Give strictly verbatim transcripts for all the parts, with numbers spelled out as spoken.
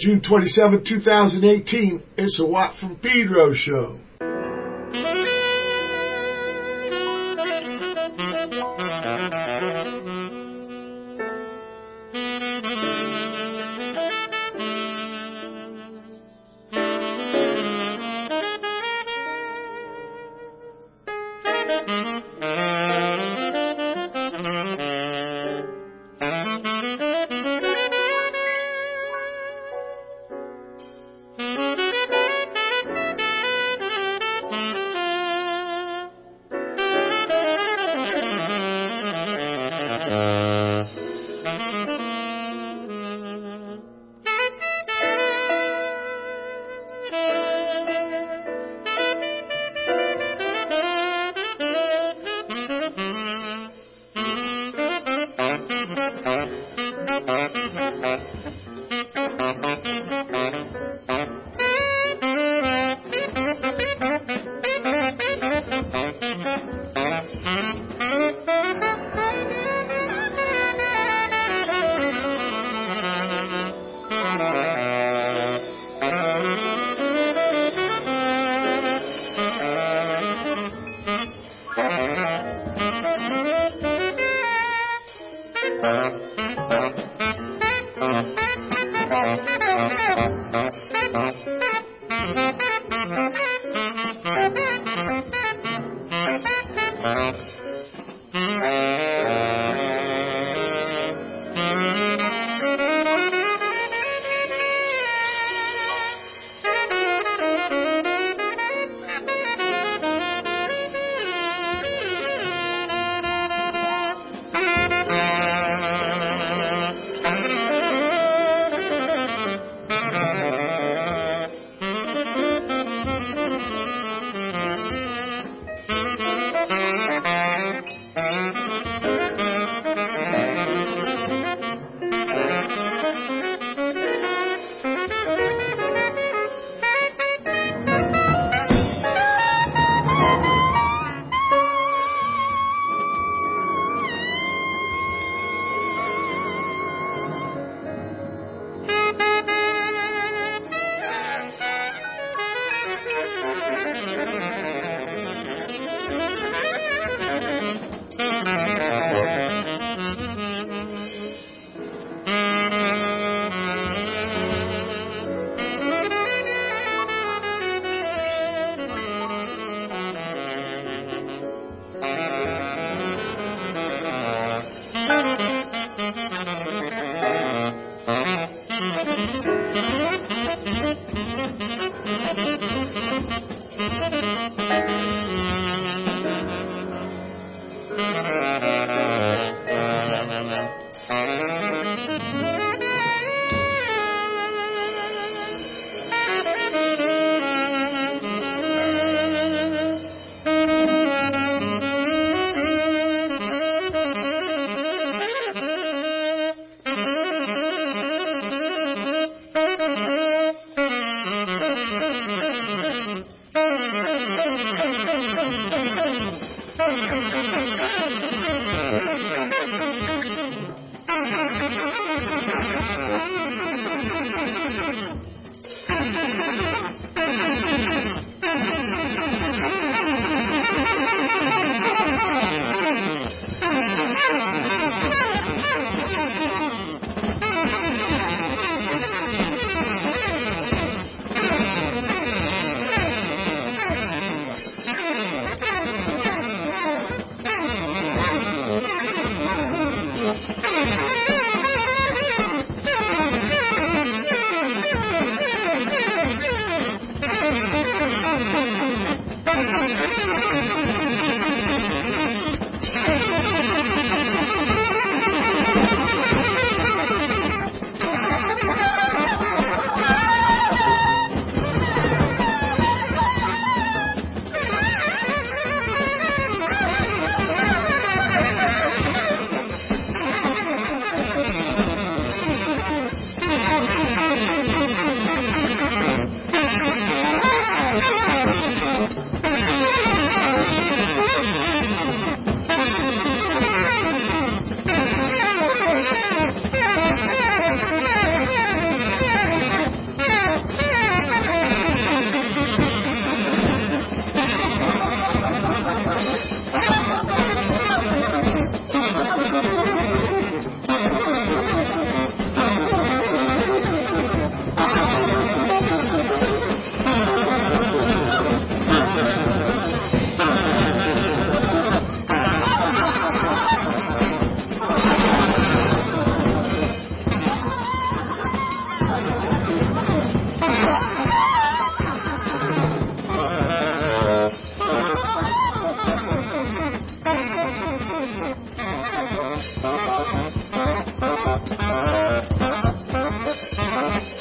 June twenty-seventh, two thousand eighteen, it's a Watt from Pedro show.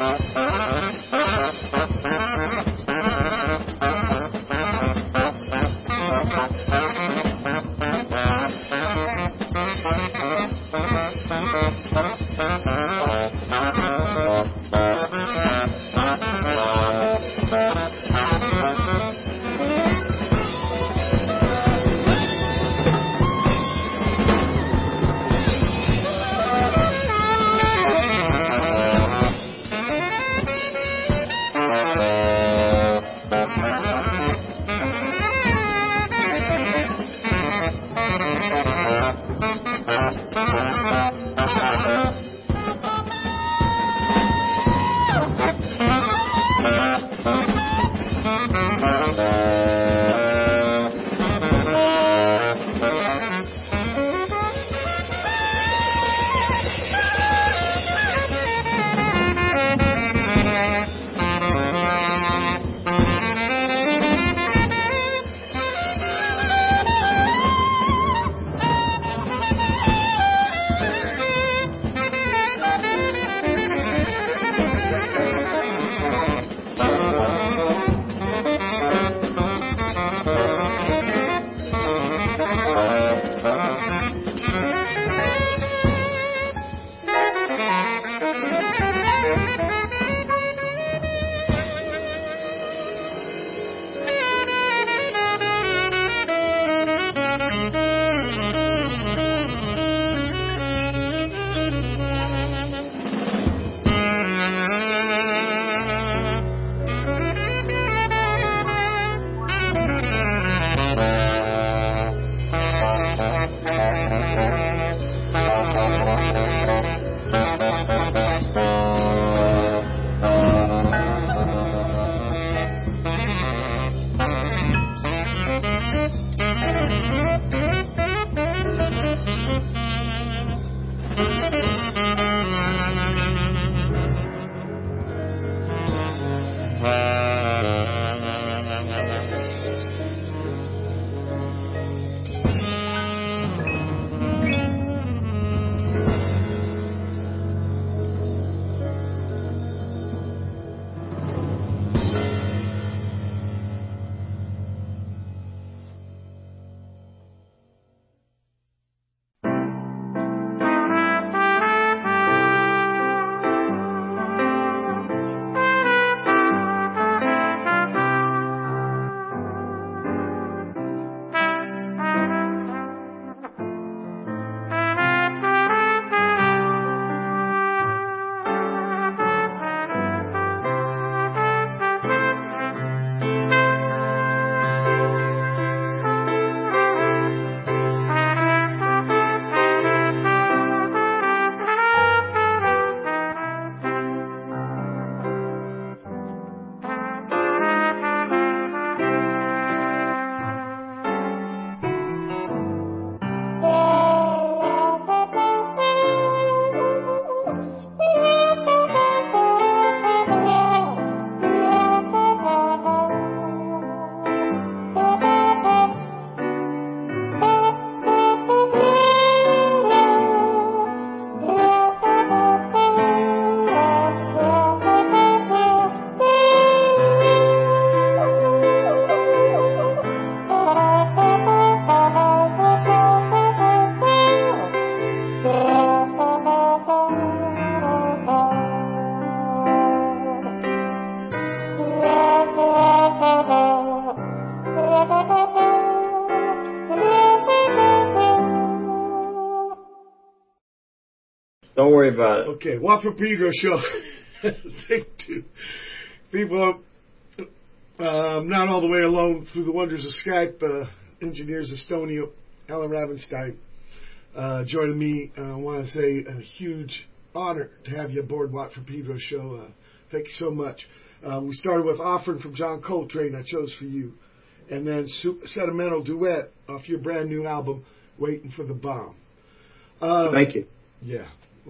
Don't worry about it. Okay, Watt from Pedro show. Take two. People, uh, I'm not all the way alone through the wonders of Skype. Uh, engineers Estonia, Alan Ravenstein, uh, joining me. Uh, I want to say a huge honor to have you aboard Watt from Pedro show. Uh, thank you so much. Uh, we started with Offering from John Coltrane, I Chose for You. And then Super Sentimental Duet off your brand new album, Waiting for the Bomb. Um, Thank you. Yeah,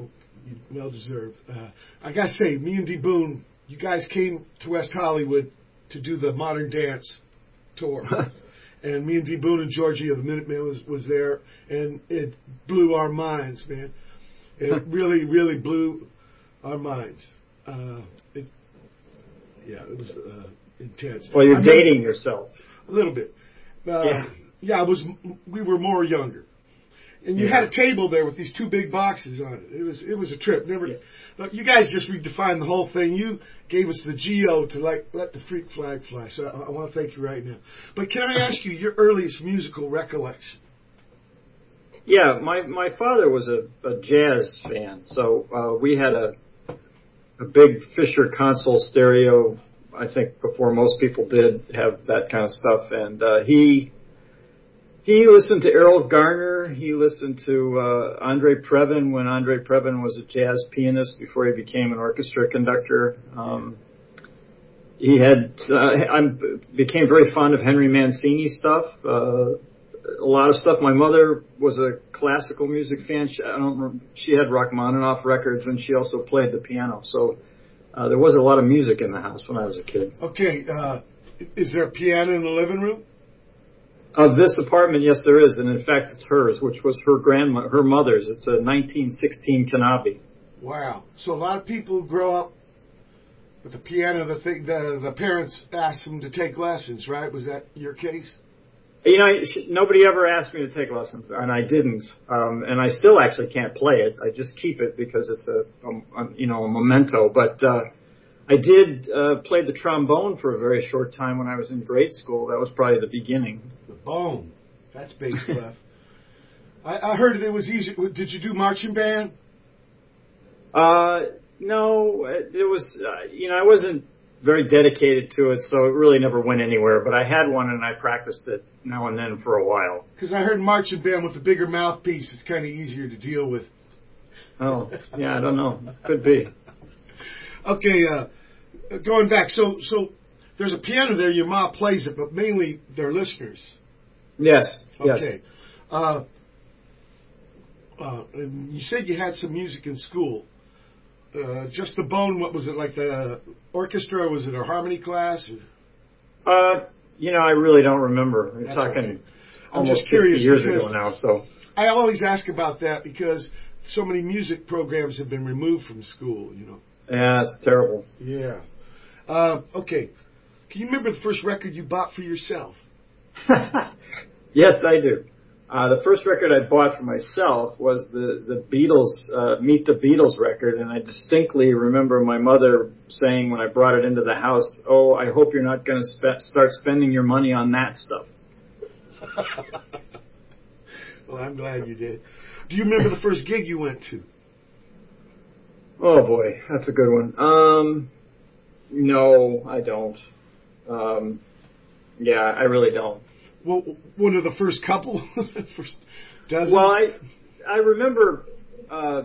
well deserved. Uh, I gotta say, me and D Boon, you guys came to West Hollywood to do the Modern Dance tour. And me and D Boon and Georgie of the Minutemen was, was there, and it blew our minds, man. It really, really blew our minds. Uh, it, yeah, it was uh, intense. Well, you're I dating mean, yourself. a little bit. Uh, Yeah. yeah, I was. We were more younger, and you Yeah. had a table there with these two big boxes on it. It was it was a trip. Never. Yeah. Look, you guys just redefined the whole thing. You gave us the Geo to like let the freak flag fly. So I, I want to thank you right now. But can I ask you your earliest musical recollection? Yeah, my my father was a, a jazz fan, so uh, we had a a big Fisher console stereo. I think before most people did have that kind of stuff, and uh, he he listened to Errol Garner. He listened to uh, Andre Previn when Andre Previn was a jazz pianist before he became an orchestra conductor. Um, he had uh, I became very fond of Henry Mancini stuff. Uh, a lot of stuff. My mother was a classical music fan. She, I don't remember, she had Rachmaninoff records, and she also played the piano. So uh, there was a lot of music in the house when I was a kid. Okay, uh, is there a piano in the living room? Of this apartment, yes, there is, and in fact, it's hers, which was her grandma, her mother's. It's a nineteen sixteen Kanabi. Wow. So a lot of people grow up with a piano. The thing, the the parents ask them to take lessons, right? Was that your case? You know, she, nobody ever asked me to take lessons, and I didn't. Um, and I still actually can't play it. I just keep it because it's a, a, a you know, a memento. But uh, I did uh, play the trombone for a very short time when I was in grade school. That was probably the beginning. The bone. That's bass clef. I, I heard it was easy. Did you do marching band? Uh, no, it, it was, uh, you know, I wasn't very dedicated to it, so it really never went anywhere. But I had one, and I practiced it now and then for a while. Because I heard marching band with a bigger mouthpiece is kind of easier to deal with. Oh, yeah, I don't know. Could be. Okay, uh, going back. So, so there's a piano there. Your mom plays it, but mainly they're listeners. Yes. Yes. Okay. Uh, uh, and you said you had some music in school. Uh, just the bone. What was it like? The orchestra? Was it a harmony class? Or? Uh, you know, I really don't remember. We're That's talking okay. almost curious fifty years because ago now. So I always ask about that because so many music programs have been removed from school. You know. yeah, it's terrible. Yeah. Uh, okay. Can you remember the first record you bought for yourself? Yes, I do. Uh, the first record I bought for myself was the, the Beatles, uh, Meet the Beatles record, and I distinctly remember my mother saying when I brought it into the house, oh, I hope you're not going to spe- start spending your money on that stuff. Well, I'm glad you did. Do you remember the first gig you went to? Oh, boy, that's a good one. Um, no, I don't. Um, yeah, I really don't. Well, one of the first couple? first dozen? Well, I I remember, uh,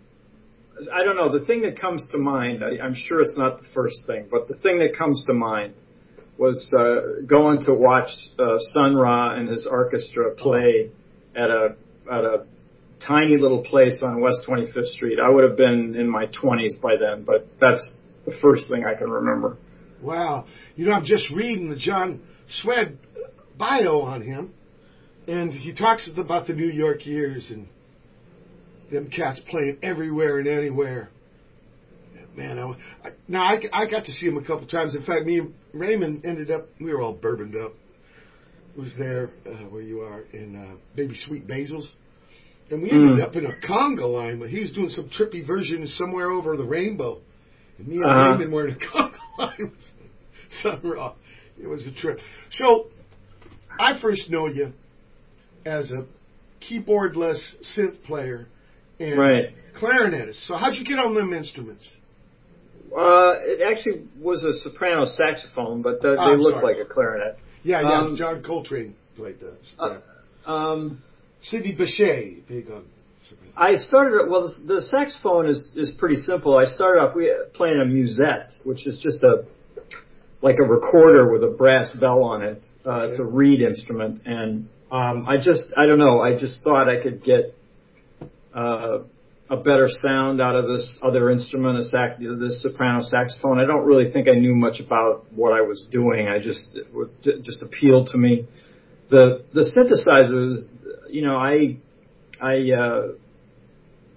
I don't know, the thing that comes to mind, I, I'm sure it's not the first thing, but the thing that comes to mind was uh, going to watch uh, Sun Ra and his orchestra play at a at a tiny little place on West twenty-fifth Street. I would have been in my twenties by then, but that's the first thing I can remember. Wow. You know, I'm just reading the John Swed bio on him, and he talks about the New York years and them cats playing everywhere and anywhere. Man, I, I, now I, I got to see him a couple times. In fact, me and Raymond ended up, we were all bourboned up. It was there uh, where you are in uh, Baby Sweet Basil's. And we ended mm. up in a conga line, but he was doing some trippy version somewhere over the rainbow. And me and uh-huh. Raymond were in a conga line with Sun Ra. It was a trip. So, I first know you as a keyboardless synth player and right. clarinetist. So how'd you get on them instruments? Uh, it actually was a soprano saxophone, but uh, oh, they look sorry. like a clarinet. Yeah, yeah. Um, John Coltrane played that. Uh, um, Sidney Bechet, big on soprano. I started. Well, the, the saxophone is is pretty simple. I started off we playing a musette, which is just a like a recorder with a brass bell on it. Uh, okay. It's a reed instrument, and um, I just, I don't know, I just thought I could get uh, a better sound out of this other instrument, a sax, this soprano saxophone. I don't really think I knew much about what I was doing. I just, it would, it just appealed to me. The the synthesizers, you know, I I uh,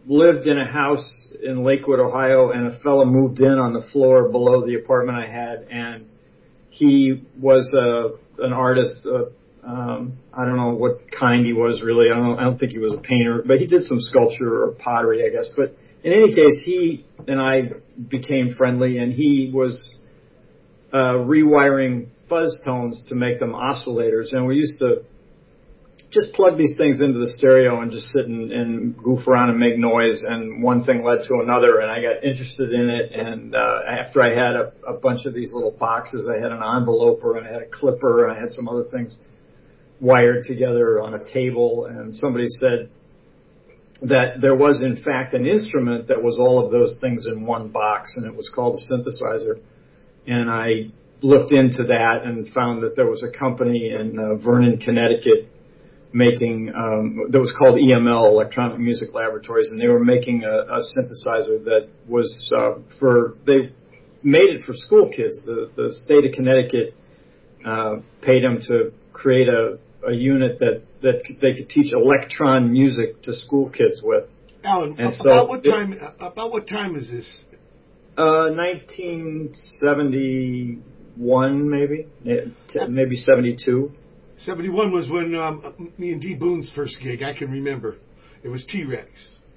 lived in a house in Lakewood, Ohio, and a fellow moved in on the floor below the apartment I had, and he was a, an artist. Uh, um, I don't know what kind he was really. I don't, I don't think he was a painter, but he did some sculpture or pottery, I guess. But in any case, he and I became friendly, and he was uh, rewiring fuzz tones to make them oscillators, and we used to just plug these things into the stereo and just sit and, and goof around and make noise, and one thing led to another, and I got interested in it, and uh, after I had a, a bunch of these little boxes, I had an enveloper, and I had a clipper, and I had some other things wired together on a table, and somebody said that there was, in fact, an instrument that was all of those things in one box, and it was called a synthesizer, and I looked into that and found that there was a company in uh, Vernon, Connecticut, making, um, that was called E M L, Electronic Music Laboratories, and they were making a, a synthesizer that was uh, for, they made it for school kids. The, the state of Connecticut uh, paid them to create a, a unit that, that they could teach electron music to school kids with. Alan, and about so what time? It, about what time is this? Uh, nineteen seventy-one, maybe, maybe seventy-two. seventy-one was when um, me and D. Boone's first gig. I can remember. It was T-Rex.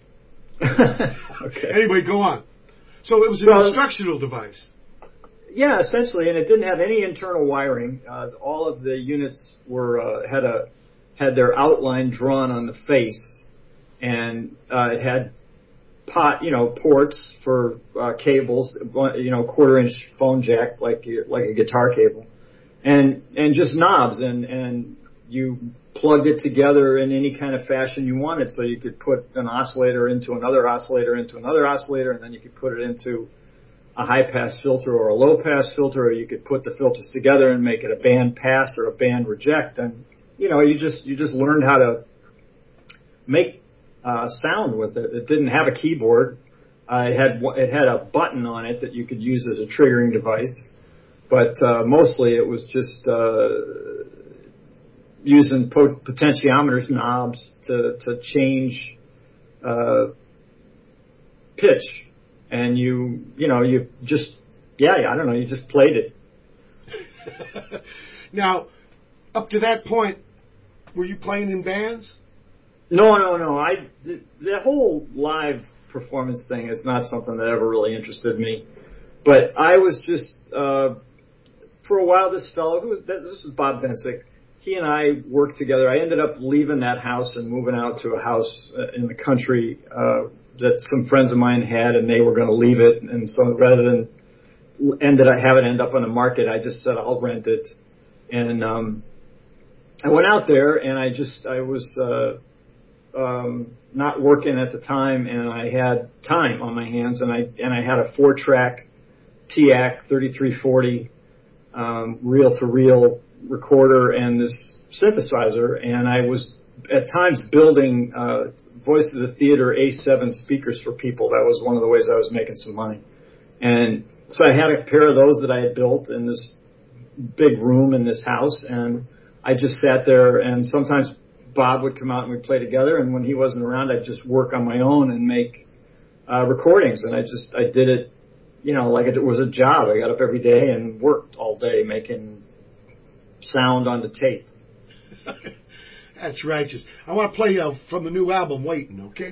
Okay. Anyway, go on. So it was an well, instructional device. Yeah, essentially, and it didn't have any internal wiring. Uh, all of the units were uh, had a had their outline drawn on the face, and uh, it had pot, you know, ports for uh, cables, you know, quarter inch phone jack like like a guitar cable. And and just knobs, and, and you plugged it together in any kind of fashion you wanted. So you could put an oscillator into another oscillator into another oscillator, and then you could put it into a high-pass filter or a low-pass filter, or you could put the filters together and make it a band pass or a band reject. And, you know, you just you just learned how to make uh, sound with it. It didn't have a keyboard. Uh, it had it had a button on it that you could use as a triggering device. But uh, mostly it was just uh, using pot- potentiometers, knobs to to change uh, pitch, and you you know you just yeah I don't know you just played it. Now, up to that point, were you playing in bands? No, no, no. I the, the whole live performance thing is not something that ever really interested me. But I was just. Uh, For a while, this fellow, who was, this was Bob Bensick, he and I worked together. I ended up leaving that house and moving out to a house in the country uh, that some friends of mine had, and they were going to leave it. And so rather than ended up, have it end up on the market, I just said, I'll rent it. And um, I went out there, and I just, I was uh, um, not working at the time, and I had time on my hands, and I and I had a four-track T A C thirty-three forty Um, reel-to-reel recorder and this synthesizer, and I was at times building uh, Voice of the Theater A seven speakers for people. That was one of the ways I was making some money. And so I had a pair of those that I had built in this big room in this house, and I just sat there, and sometimes Bob would come out and we'd play together, and when he wasn't around, I'd just work on my own and make uh, recordings, and I just, I did it you know, like it was a job. I got up every day and worked all day making sound on the tape. That's righteous. I want to play uh, from the new album, Waiting, okay?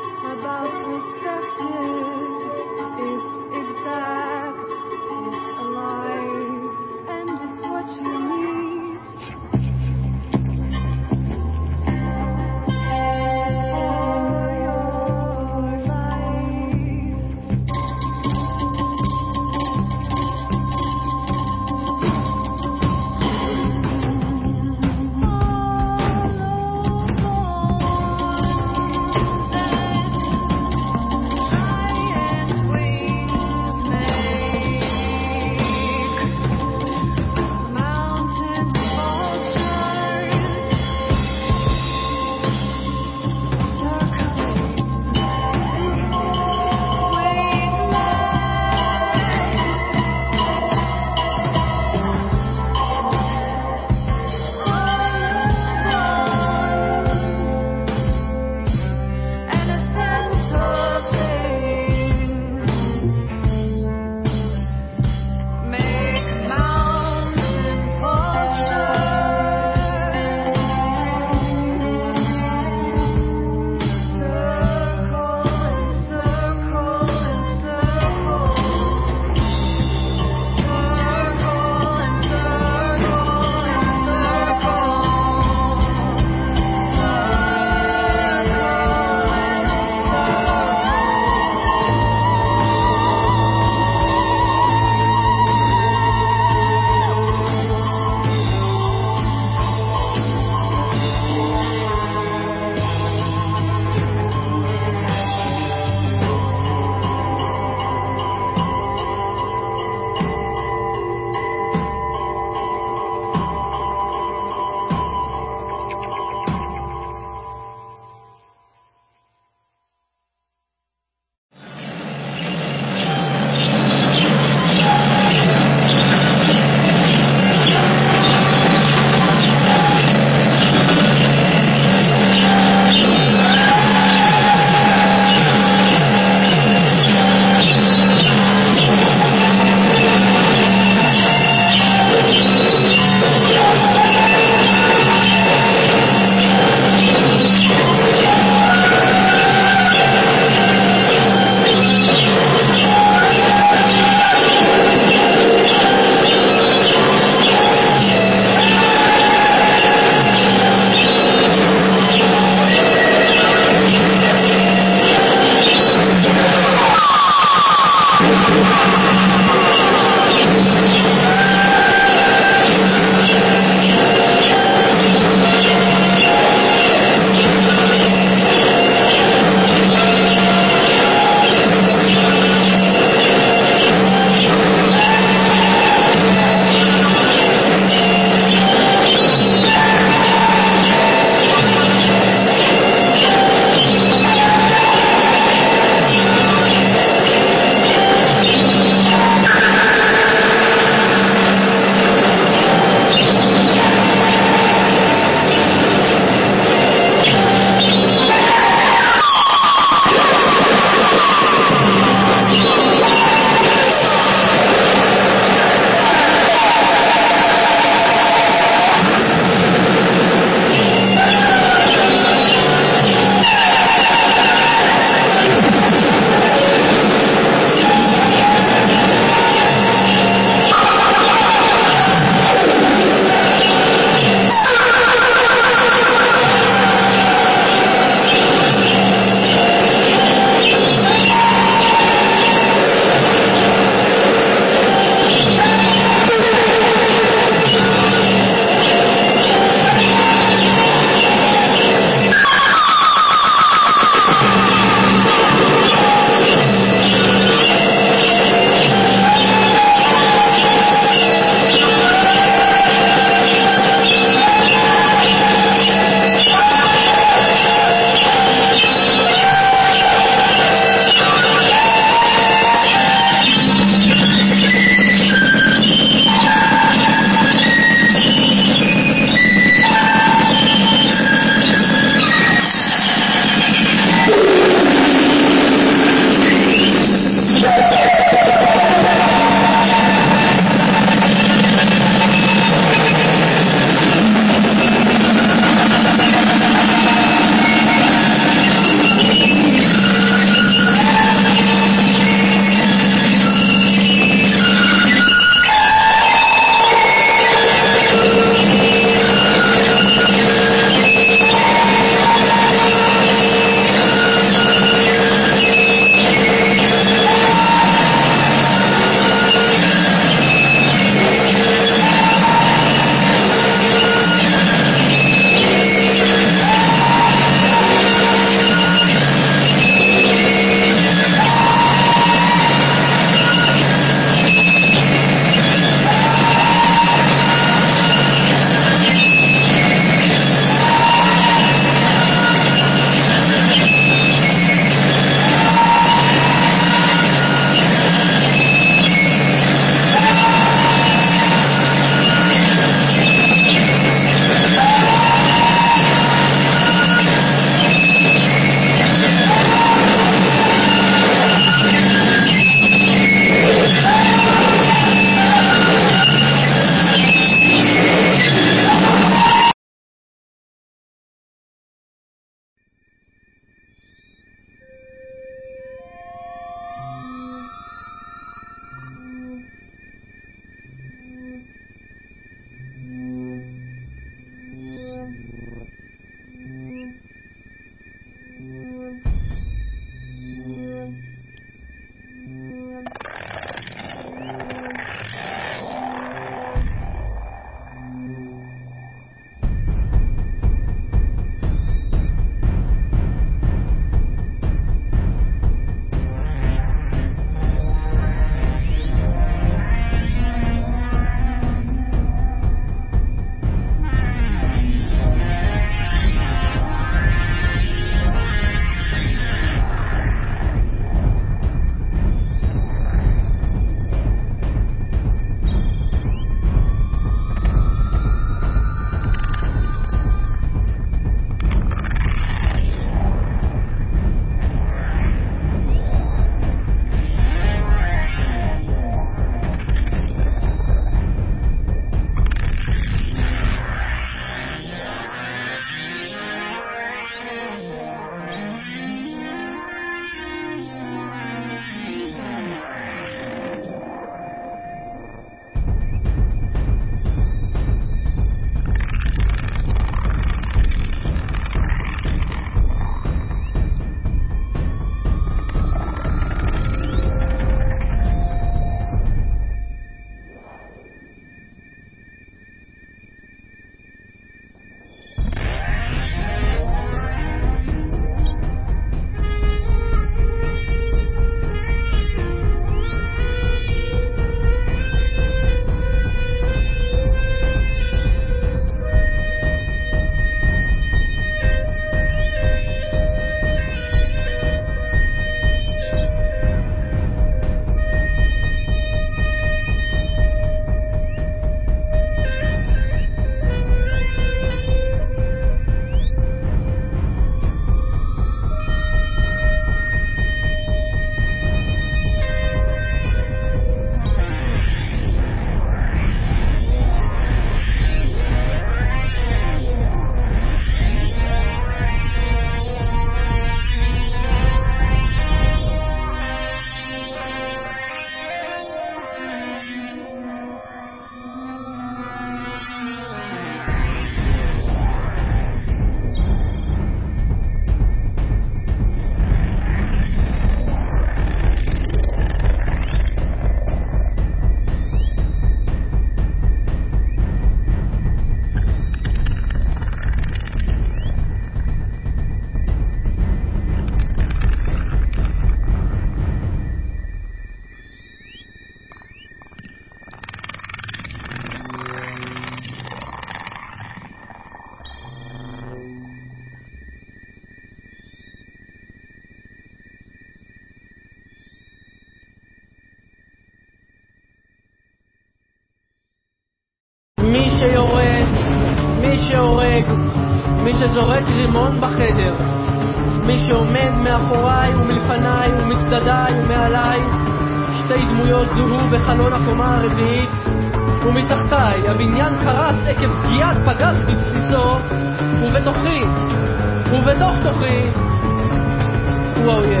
שיורד, מי שהורג, מי שזורק רימון בחדר, מי שעומד מאחוריי ומלפניי ומצדדיי ומעליי. שתי דמויות זוהו בחלון הקומה הרביעית, ומתחתיי הבניין קרס עקב פגיעת פגז בבסיסו, ובתוכי, ובתוך תוכי, הוא האויב.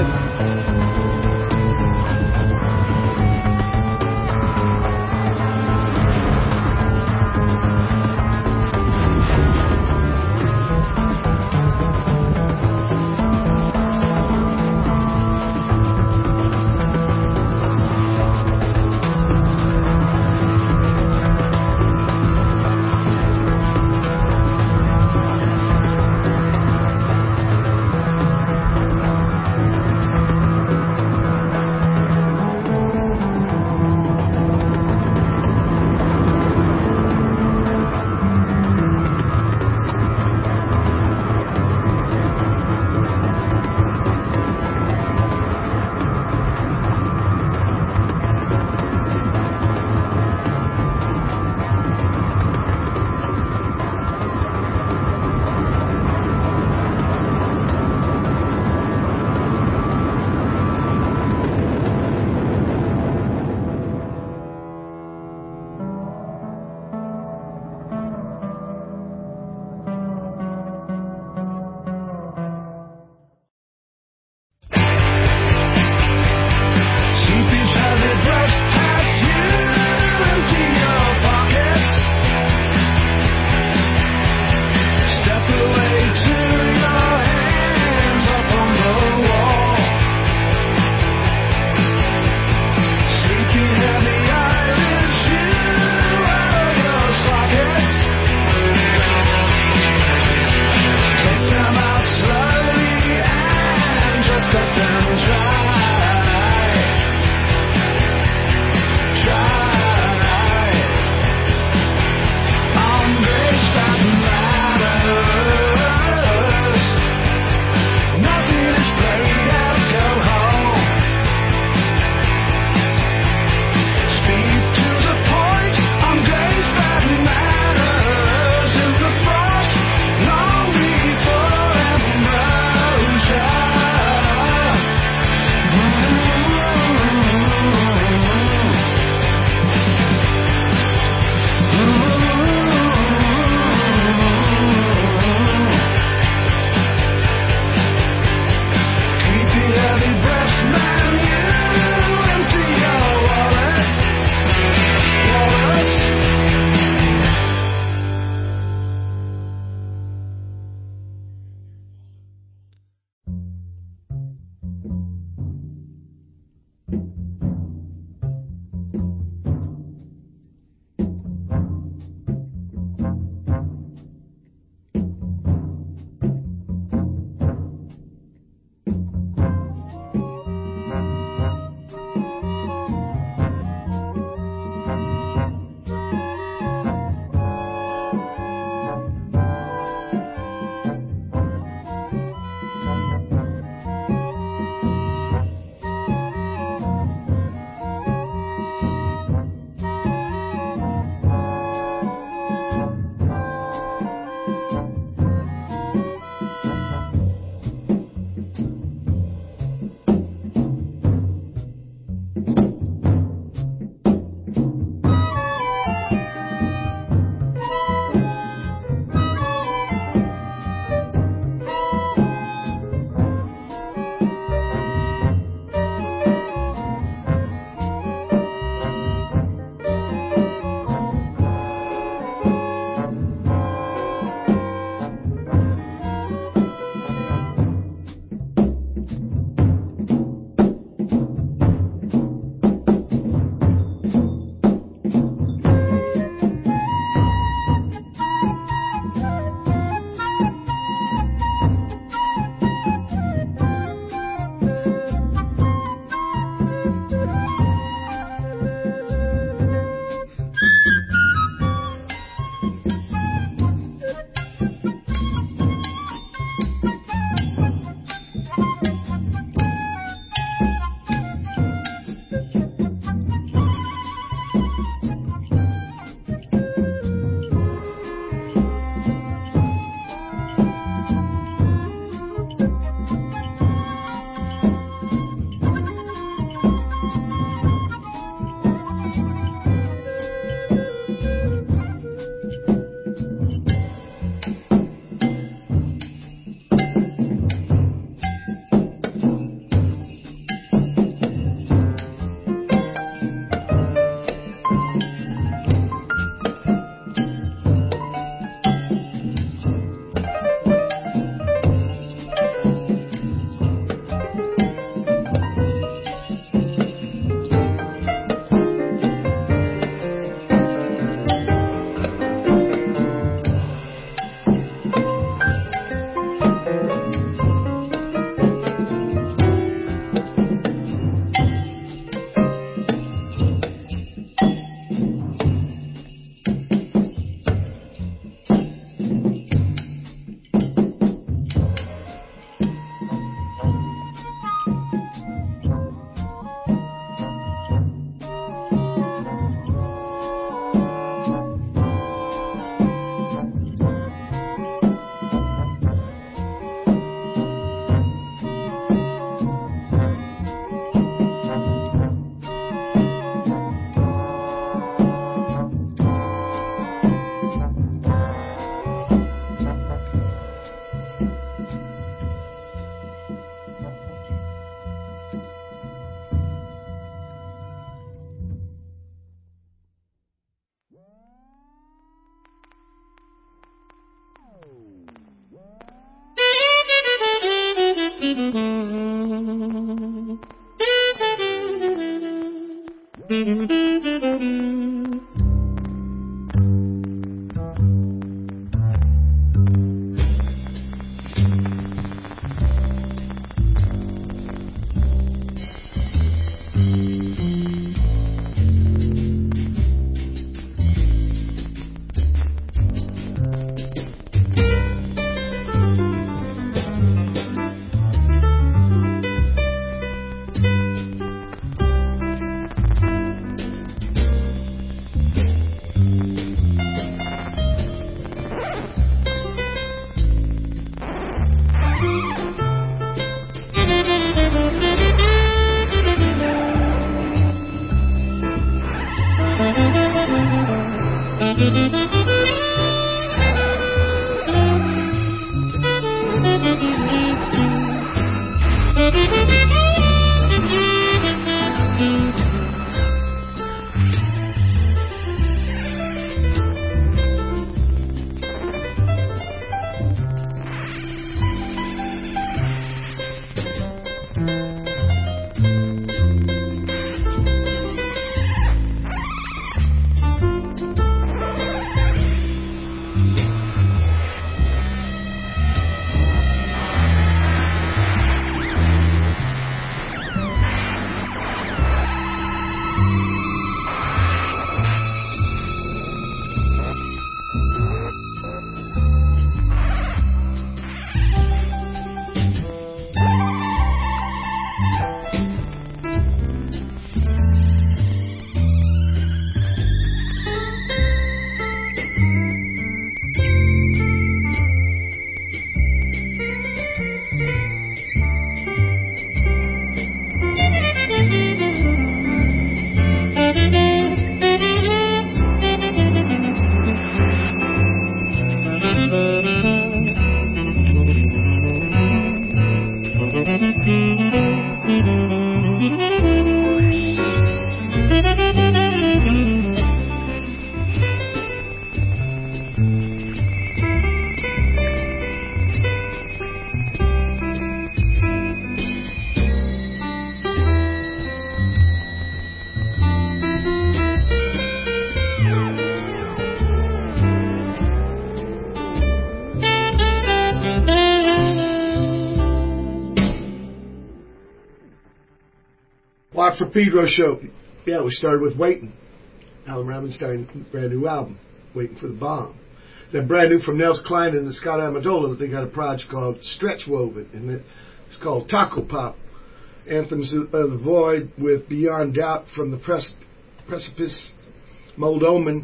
Watt for Pedro show. Yeah, we started with Waiting. Alan Ravenstein, brand new album, Waiting for the Bomb. Then brand new from Nels Klein and the Scott Amendola, they got a project called Stretch Woven, and it's called Taco Pop. Anthems of the Void with Beyond Doubt from the Prec- Precipice, Mold Omen,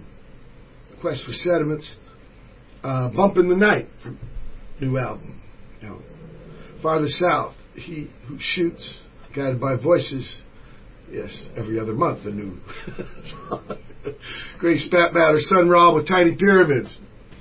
Quest for Sediments, uh, Bump in the Night from new album. You know, Farther South, He Who Shoots, Guided by Voices. Yes, every other month a new Great Spat Batter, Sun Ra with Tiny Pyramids.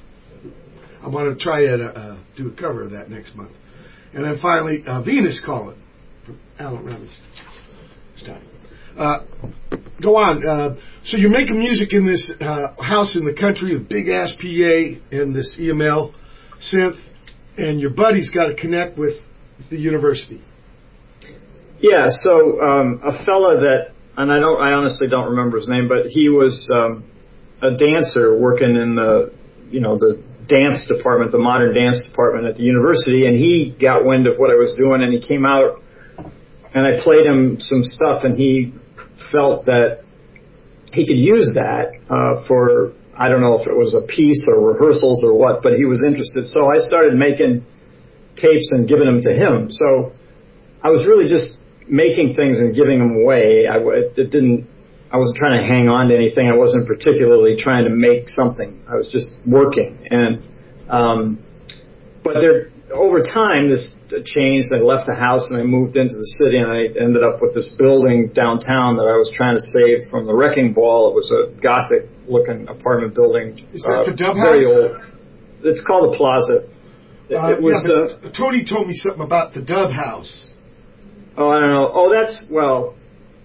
I want to try and uh, uh, do a cover of that next month. And then finally, uh, Venus Calling from Alan Ravenstein. Uh, go on. Uh, so you're making music in this uh, house in the country with big ass P A and this E M L synth, and your buddy's got to connect with the university. Yeah, so um, a fella that, and I don't, I honestly don't remember his name, but he was um, a dancer working in the, you know, the dance department, the modern dance department at the university, and he got wind of what I was doing, and he came out, and I played him some stuff, and he felt that he could use that uh, for, I don't know if it was a piece or rehearsals or what, but he was interested. So I started making tapes and giving them to him. So I was really just making things and giving them away. I it didn't. I wasn't trying to hang on to anything. I wasn't particularly trying to make something. I was just working. And um, but there, over time, this changed. I left the house and I moved into the city, and I ended up with this building downtown that I was trying to save from the wrecking ball. It was a Gothic-looking apartment building. Is that uh, the Dub very House? Old. It's called the Plaza. It, uh, it was. Yeah, uh, Tony told me something about the Dub House. Oh, I don't know. Oh, that's, well,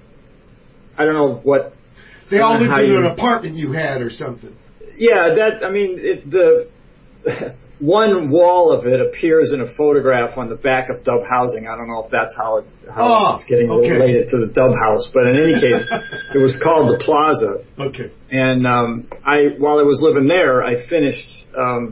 I don't know what. They all lived in you, an apartment you had or something. Yeah, that, I mean, it, the one wall of it appears in a photograph on the back of Dub Housing. I don't know if that's how, it, how oh, it's getting okay. related to the Dub House, but in any case, it was called the Plaza. Okay. And um, I, while I was living there, I finished um,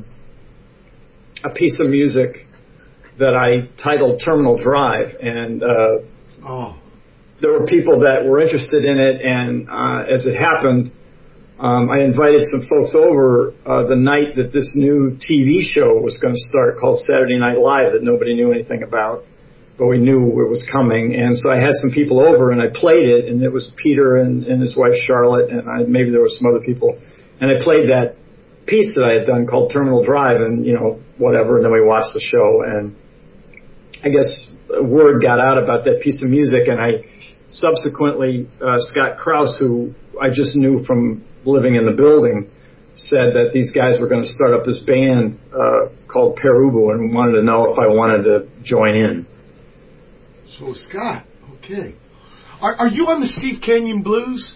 a piece of music that I titled Terminal Drive, and uh, oh. there were people that were interested in it, and uh, as it happened, um, I invited some folks over uh, the night that this new T V show was going to start called Saturday Night Live that nobody knew anything about, but we knew it was coming, and so I had some people over, and I played it, and it was Peter and, and his wife Charlotte, and I, maybe there were some other people, and I played that piece that I had done called Terminal Drive, and, you know, whatever, and then we watched the show, and I guess word got out about that piece of music, and I subsequently, uh, Scott Krause, who I just knew from living in the building, said that these guys were going to start up this band uh, called Perubu and wanted to know if I wanted to join in. So Scott, okay. Are, are you on the Steve Canyon Blues?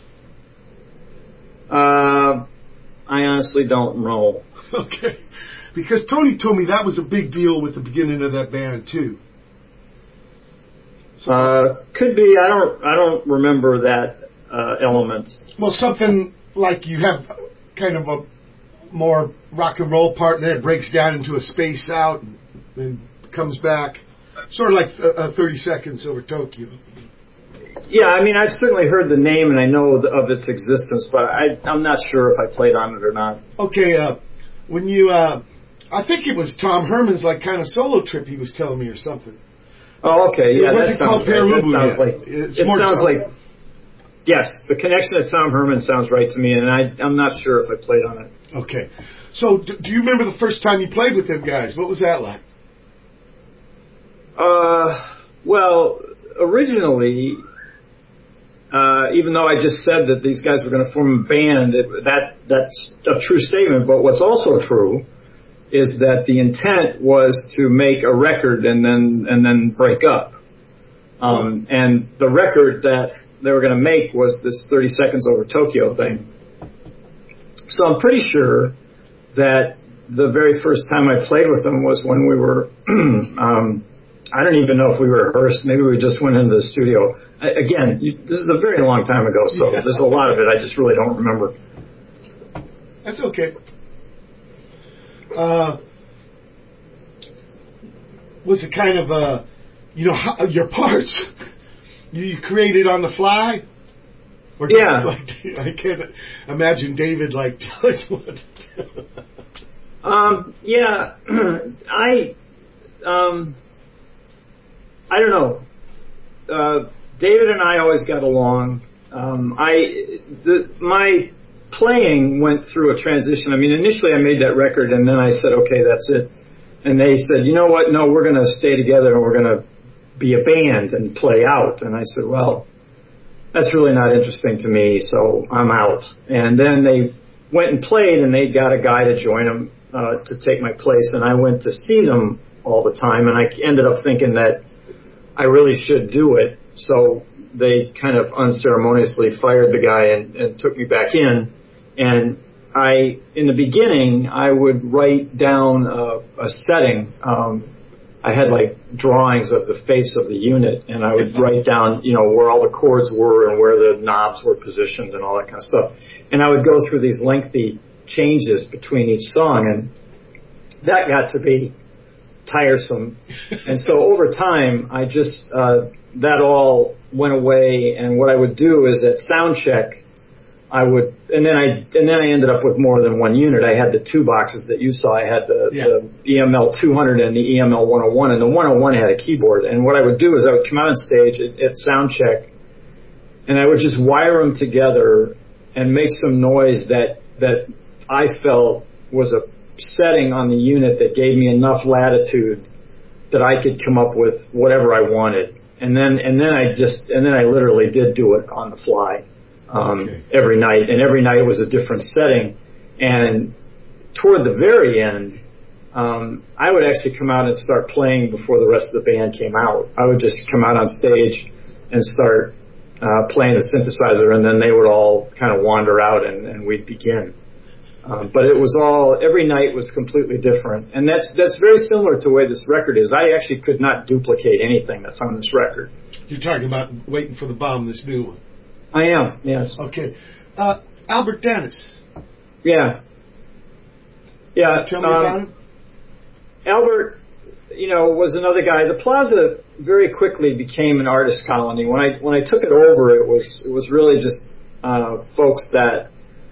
Uh, I honestly don't know. Okay. Because Tony told me that was a big deal with the beginning of that band, too. So, uh, could be. I don't. I don't remember that uh, element. Well, something like you have kind of a more rock and roll part, and then it breaks down into a space out, and then comes back, sort of like uh, thirty seconds over Tokyo. Yeah, I mean, I've certainly heard the name and I know of its existence, but I, I'm not sure if I played on it or not. Okay, uh, when you, uh, I think it was Tom Herman's like kind of solo trip he was telling me or something. Oh, okay, yeah, it that sounds right. That sounds like, it's it sounds Tom. like, yes, the connection to Tom Herman sounds right to me, and I, I'm not sure if I played on it. Okay, so do, do you remember the first time you played with them guys? What was that like? Uh, well, originally, uh, even though I just said that these guys were going to form a band, it, that that's a true statement, but what's also true is that the intent was to make a record and then and then break up. Um, and the record that they were going to make was this thirty seconds over Tokyo thing. So I'm pretty sure that the very first time I played with them was when we were, um, I don't even know if we were rehearsed. Maybe we just went into the studio. I, again, you, this is a very long time ago, so yeah. There's a lot of it I just really don't remember. That's okay. Uh, was it kind of, uh, you know, how, your parts, you, you created on the fly? Or yeah. Like, I can't imagine David, like, telling you what to do. Um, yeah, I, um, I don't know. Uh, David and I always got along. Um, I, the, my playing went through a transition. I mean, initially I made that record and then I said, okay, that's it. And they said, you know what? No, we're going to stay together and we're going to be a band and play out. And I said, well, that's really not interesting to me, so I'm out. And then they went and played and they got a guy to join them, uh, to take my place. And I went to see them all the time and I ended up thinking that I really should do it. So they kind of unceremoniously fired the guy and, and took me back in. And I, in the beginning, I would write down a, a setting. Um, I had like drawings of the face of the unit, and I would write down, you know, where all the chords were and where the knobs were positioned and all that kind of stuff. And I would go through these lengthy changes between each song, and that got to be tiresome. And so over time, I just, uh, that all went away, and what I would do is at sound check, I would, and then I, and then I ended up with more than one unit. I had the two boxes that you saw. I had the, yeah. the E M L two hundred and the E M L one oh one, and the one oh one had a keyboard. And what I would do is I would come out on stage at, at sound check, and I would just wire them together and make some noise that that I felt was a setting on the unit that gave me enough latitude that I could come up with whatever I wanted. And then, and then I just, and then I literally did do it on the fly. Um, okay. Every night, and every night was a different setting. And toward the very end, um, I would actually come out and start playing before the rest of the band came out. I would just come out on stage and start uh, playing the synthesizer, and then they would all kind of wander out, and, and we'd begin. Um, but it was all, every night was completely different. And that's that's very similar to the way this record is. I actually could not duplicate anything that's on this record. You're talking about Waiting for the Bomb, this new one. I am, yes. Okay. Uh, Albert Dennis. Yeah. Yeah. Tell me um, about him. Albert, you know, was another guy. The Plaza very quickly became an artist colony. When I when I took it over, it was it was really just uh, folks that,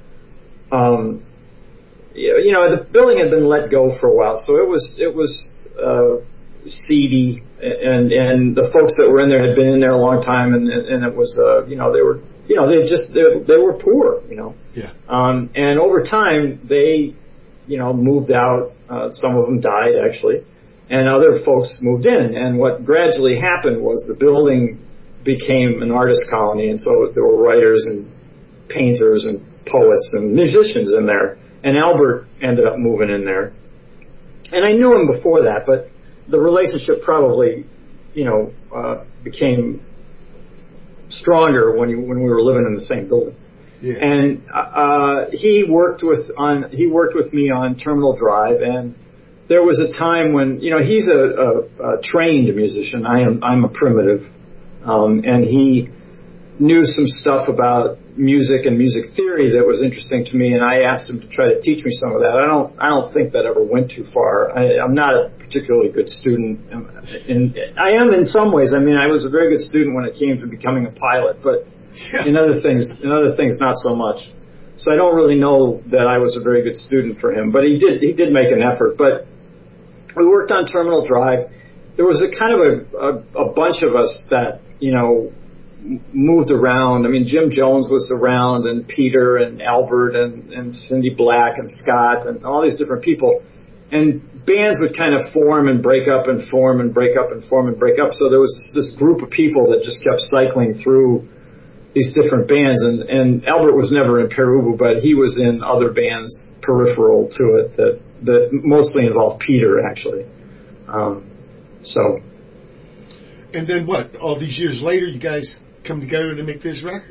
um, you know, the building had been let go for a while, so it was it was uh, seedy. And and the folks that were in there had been in there a long time, and and it was uh, you know they were you know they just they, they were poor, you know. Yeah. Um, and over time they you know moved out. Uh, some of them died actually, and other folks moved in. And what gradually happened was the building became an artist colony, and so there were writers and painters and poets and musicians in there. and Albert ended up moving in there. And I knew him before that, but the relationship probably, you know, uh, became stronger when you, when we were living in the same building. Yeah. And uh, he worked with on he worked with me on Terminal Drive, and there was a time when, you know, he's a, a, a trained musician. I am I'm a primitive, um, and he knew some stuff about music and music theory that was interesting to me, and I asked him to try to teach me some of that. I don't I don't think that ever went too far. I, I'm not a particularly good student, and I am in some ways. I mean, I was a very good student when it came to becoming a pilot, but in other things, in other things, not so much. So I don't really know that I was a very good student for him, but he did he did make an effort. But we worked on Terminal Drive. There was a kind of a, a, a bunch of us that, you know, moved around. I mean, Jim Jones was around, and Peter and Albert and, and Cindy Black and Scott and all these different people. And bands would kind of form and break up and form and break up and form and break up. So there was this group of people that just kept cycling through these different bands. And, and Albert was never in Perubu, but he was in other bands peripheral to it that, that mostly involved Peter, actually. Um, so. And then what? All these years later, you guys come together to make this record?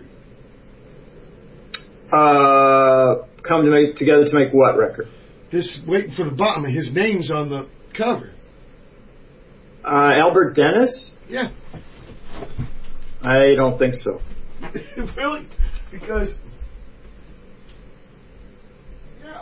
Uh, come to make together to make what record? This Waiting for the Bottom. His name's on the cover. Uh, Albert Dennis? Yeah. I don't think so. Really? Because. Yeah.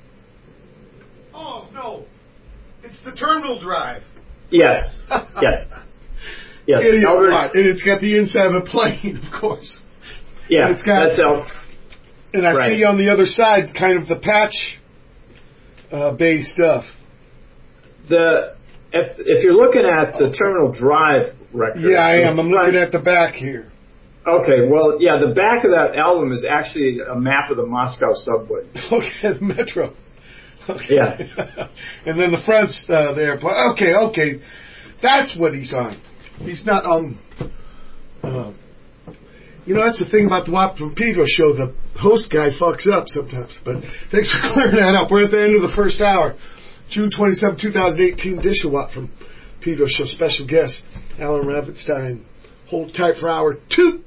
Oh no! It's the Terminal Drive. Yes. Yes. Yes, Idiot Albert, lot. And it's got the inside of a plane, of course. Yeah, and it's got, that's Al- And I right. see on the other side kind of the patch uh, bay stuff. The if if you're looking at the Terminal Drive record. Yeah, I am. I'm front, looking at the back here. Okay, well, yeah, the back of that album is actually a map of the Moscow subway. Okay, the metro. Okay. Yeah. And then the front's uh, there. Okay, okay. That's what he's on. He's not on. Uh, you know, that's the thing about the Watt from Pedro show. The host guy fucks up sometimes. But thanks for clearing that up. We're at the end of the first hour. June twenty-seventh, twenty eighteen, Dish a Watt from Pedro show. Special guest, Alan Ravenstein. Hold tight for hour two.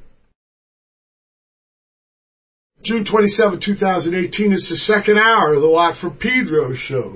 June twenty-seventh, twenty eighteen is the second hour of the Watt from Pedro show.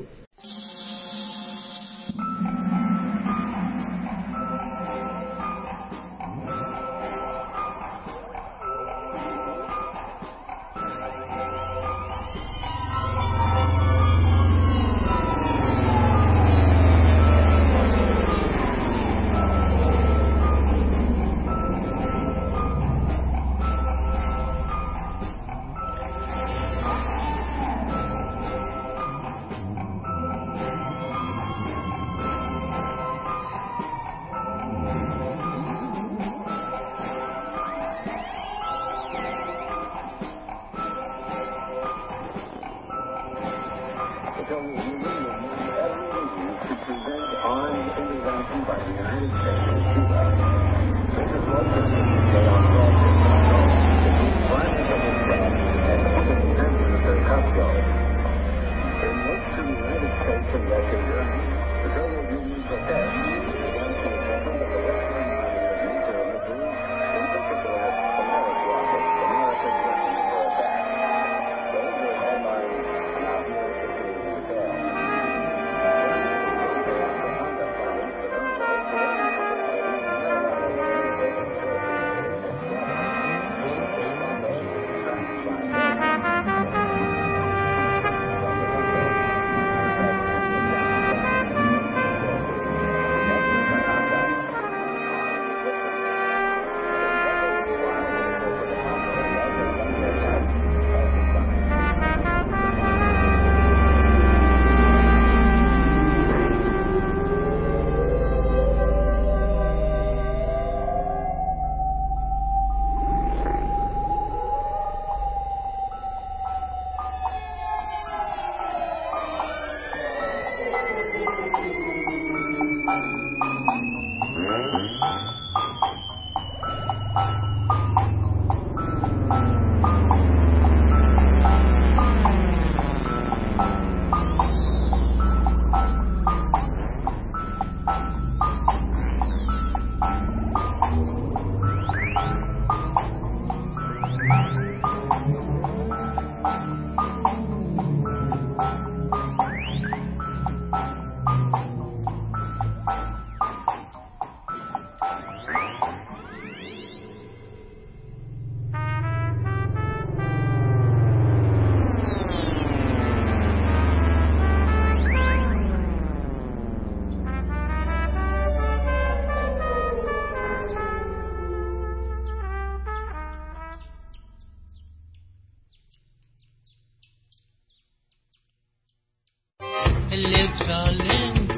اللب شغالين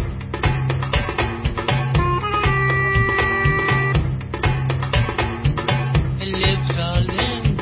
اللب شغالين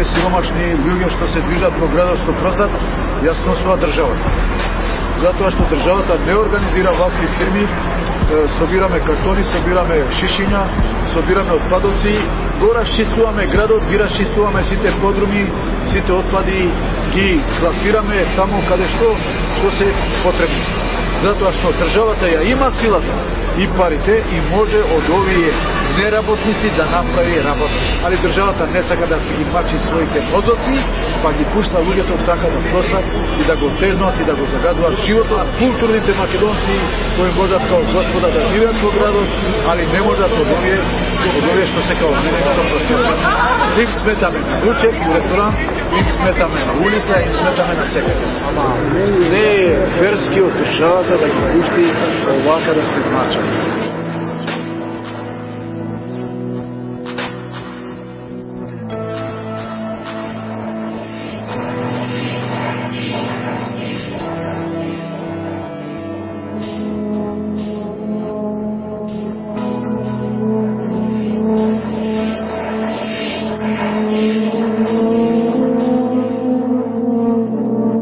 оние сиромашни луѓе што се движат по градот што просат, ја сносува државата. Затоа што државата не организира вакви фирми, собираме картони, собираме шишиња, собираме отпадоци, го расчистуваме градот, ги расчистуваме сите подруми, сите отпади, ги класираме таму каде што што се потребни. Затоа што државата ја има силата и парите и може од овие неработници да направи работа. Али државата не сака да си ги мачи своите мозоци, па ги пушта луѓето така да просат и да го тежнат и да го загадуваат животот. Културните македонци кои можат као господа да живеат во градот, али не можат од овие, од овие што се као мене што просат. Им сметаме на ручек и ресторан, им сметаме на улица, им сметаме на секаде. Ама не е ферски од државата да ги пушти овака да се мачат.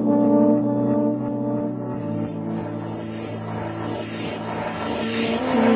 Thank you.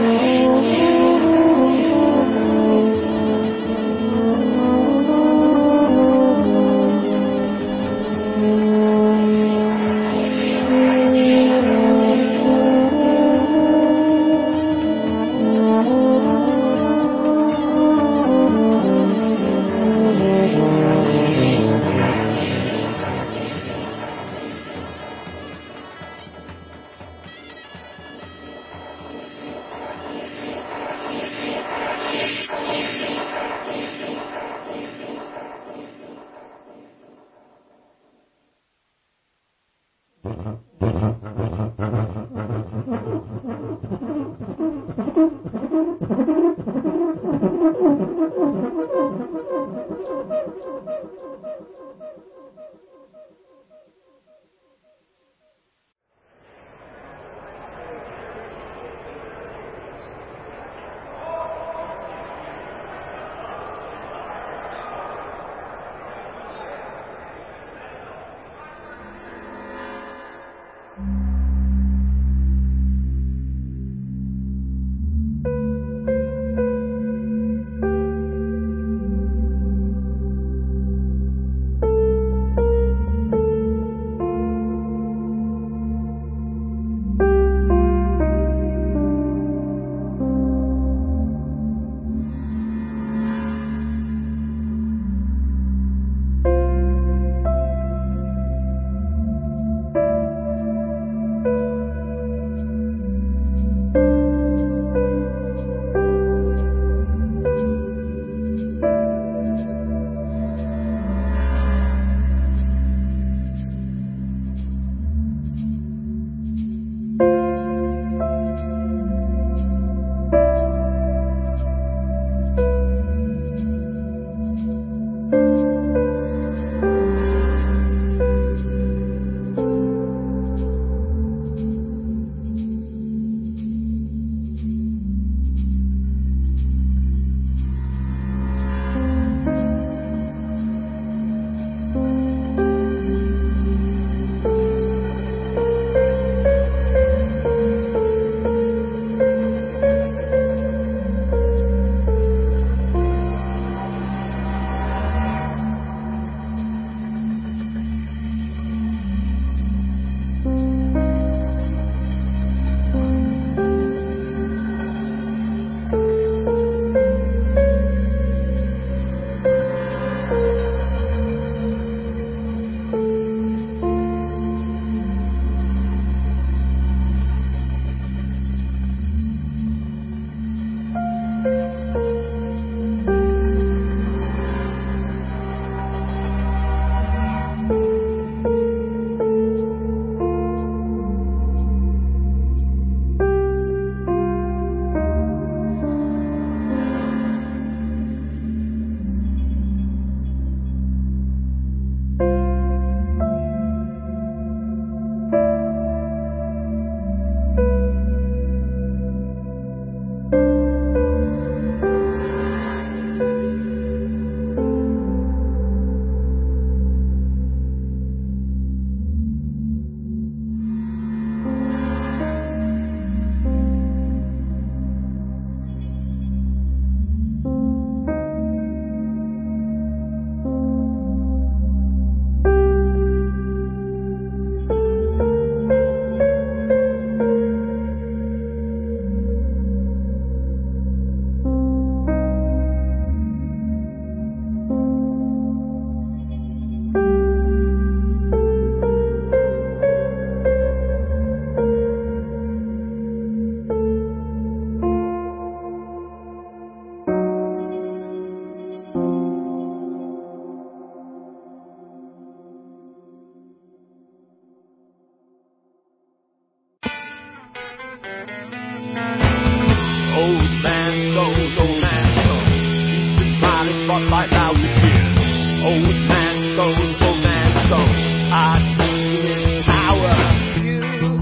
stone, old man stone. I see his power. You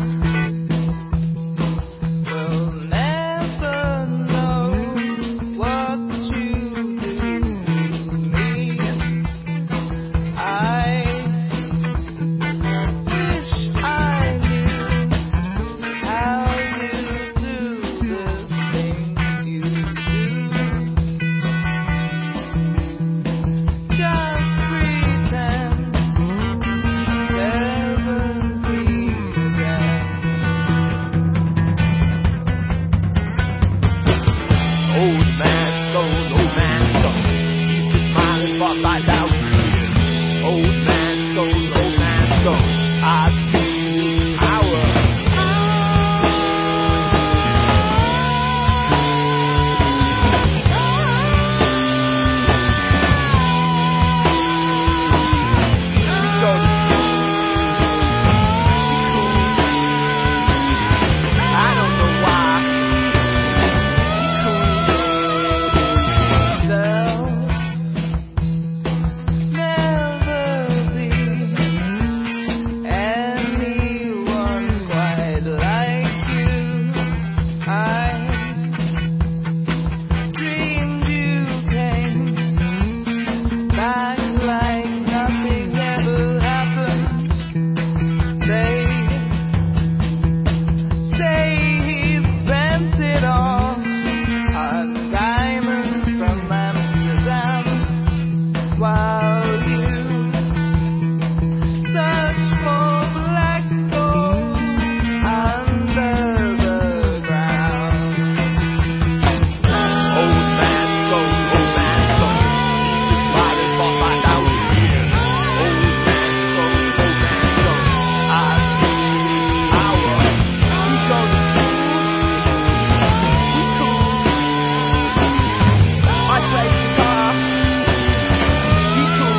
will never know what you do to me. I wish I knew how you do the things you do. Just pretend seventeen again. Old man stone, old man stone. Keep your smiling for five thousand years. Old man stone, old man stone. I see his power. I don't know why. There'll never be anyone quite like you. I dreamed you came back like nothing ever happened. They say he spent it all on diamonds from Amsterdam, while you search for black gold under the ground. Old man stone, old man stone. Keep your smiling for five thousand years. Old man stone, old man stone. I see his power. We go to school. We cool. I play guitar. We cool.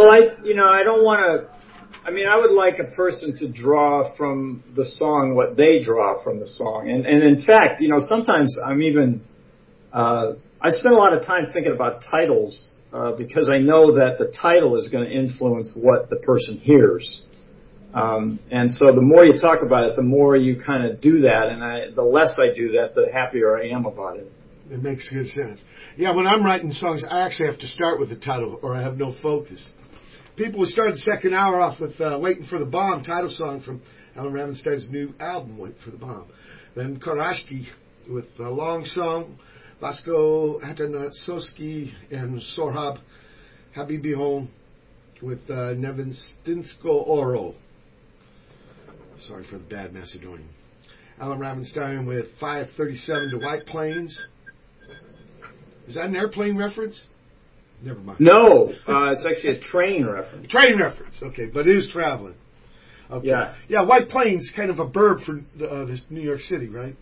like, you know, I don't want to. I mean, I would like a person to draw from the song what they draw from the song, and and in fact, you know, sometimes I'm even. Uh, I spend a lot of time thinking about titles uh, because I know that the title is going to influence what the person hears. Um, and so the more you talk about it, the more you kind of do that, and I, the less I do that, the happier I am about it. It makes good sense. Yeah, when I'm writing songs, I actually have to start with the title, or I have no focus. People would start the second hour off with uh, Waiting for the Bomb, title song from Alan Ravenstein's new album, Waiting for the Bomb. Then Karashki with a long song, Vasco Atanasoski and Sorhab Habibi Home with uh, Nevinstinsko Oro. Sorry for the bad Macedonian. Alan Ravenstein with five thirty-seven to White Plains. Is that an airplane reference? Never mind. No, uh, it's actually a train reference. Train reference, okay, but it is traveling. Okay. Yeah. Yeah, White Plains, kind of a burb for uh, this New York City, right?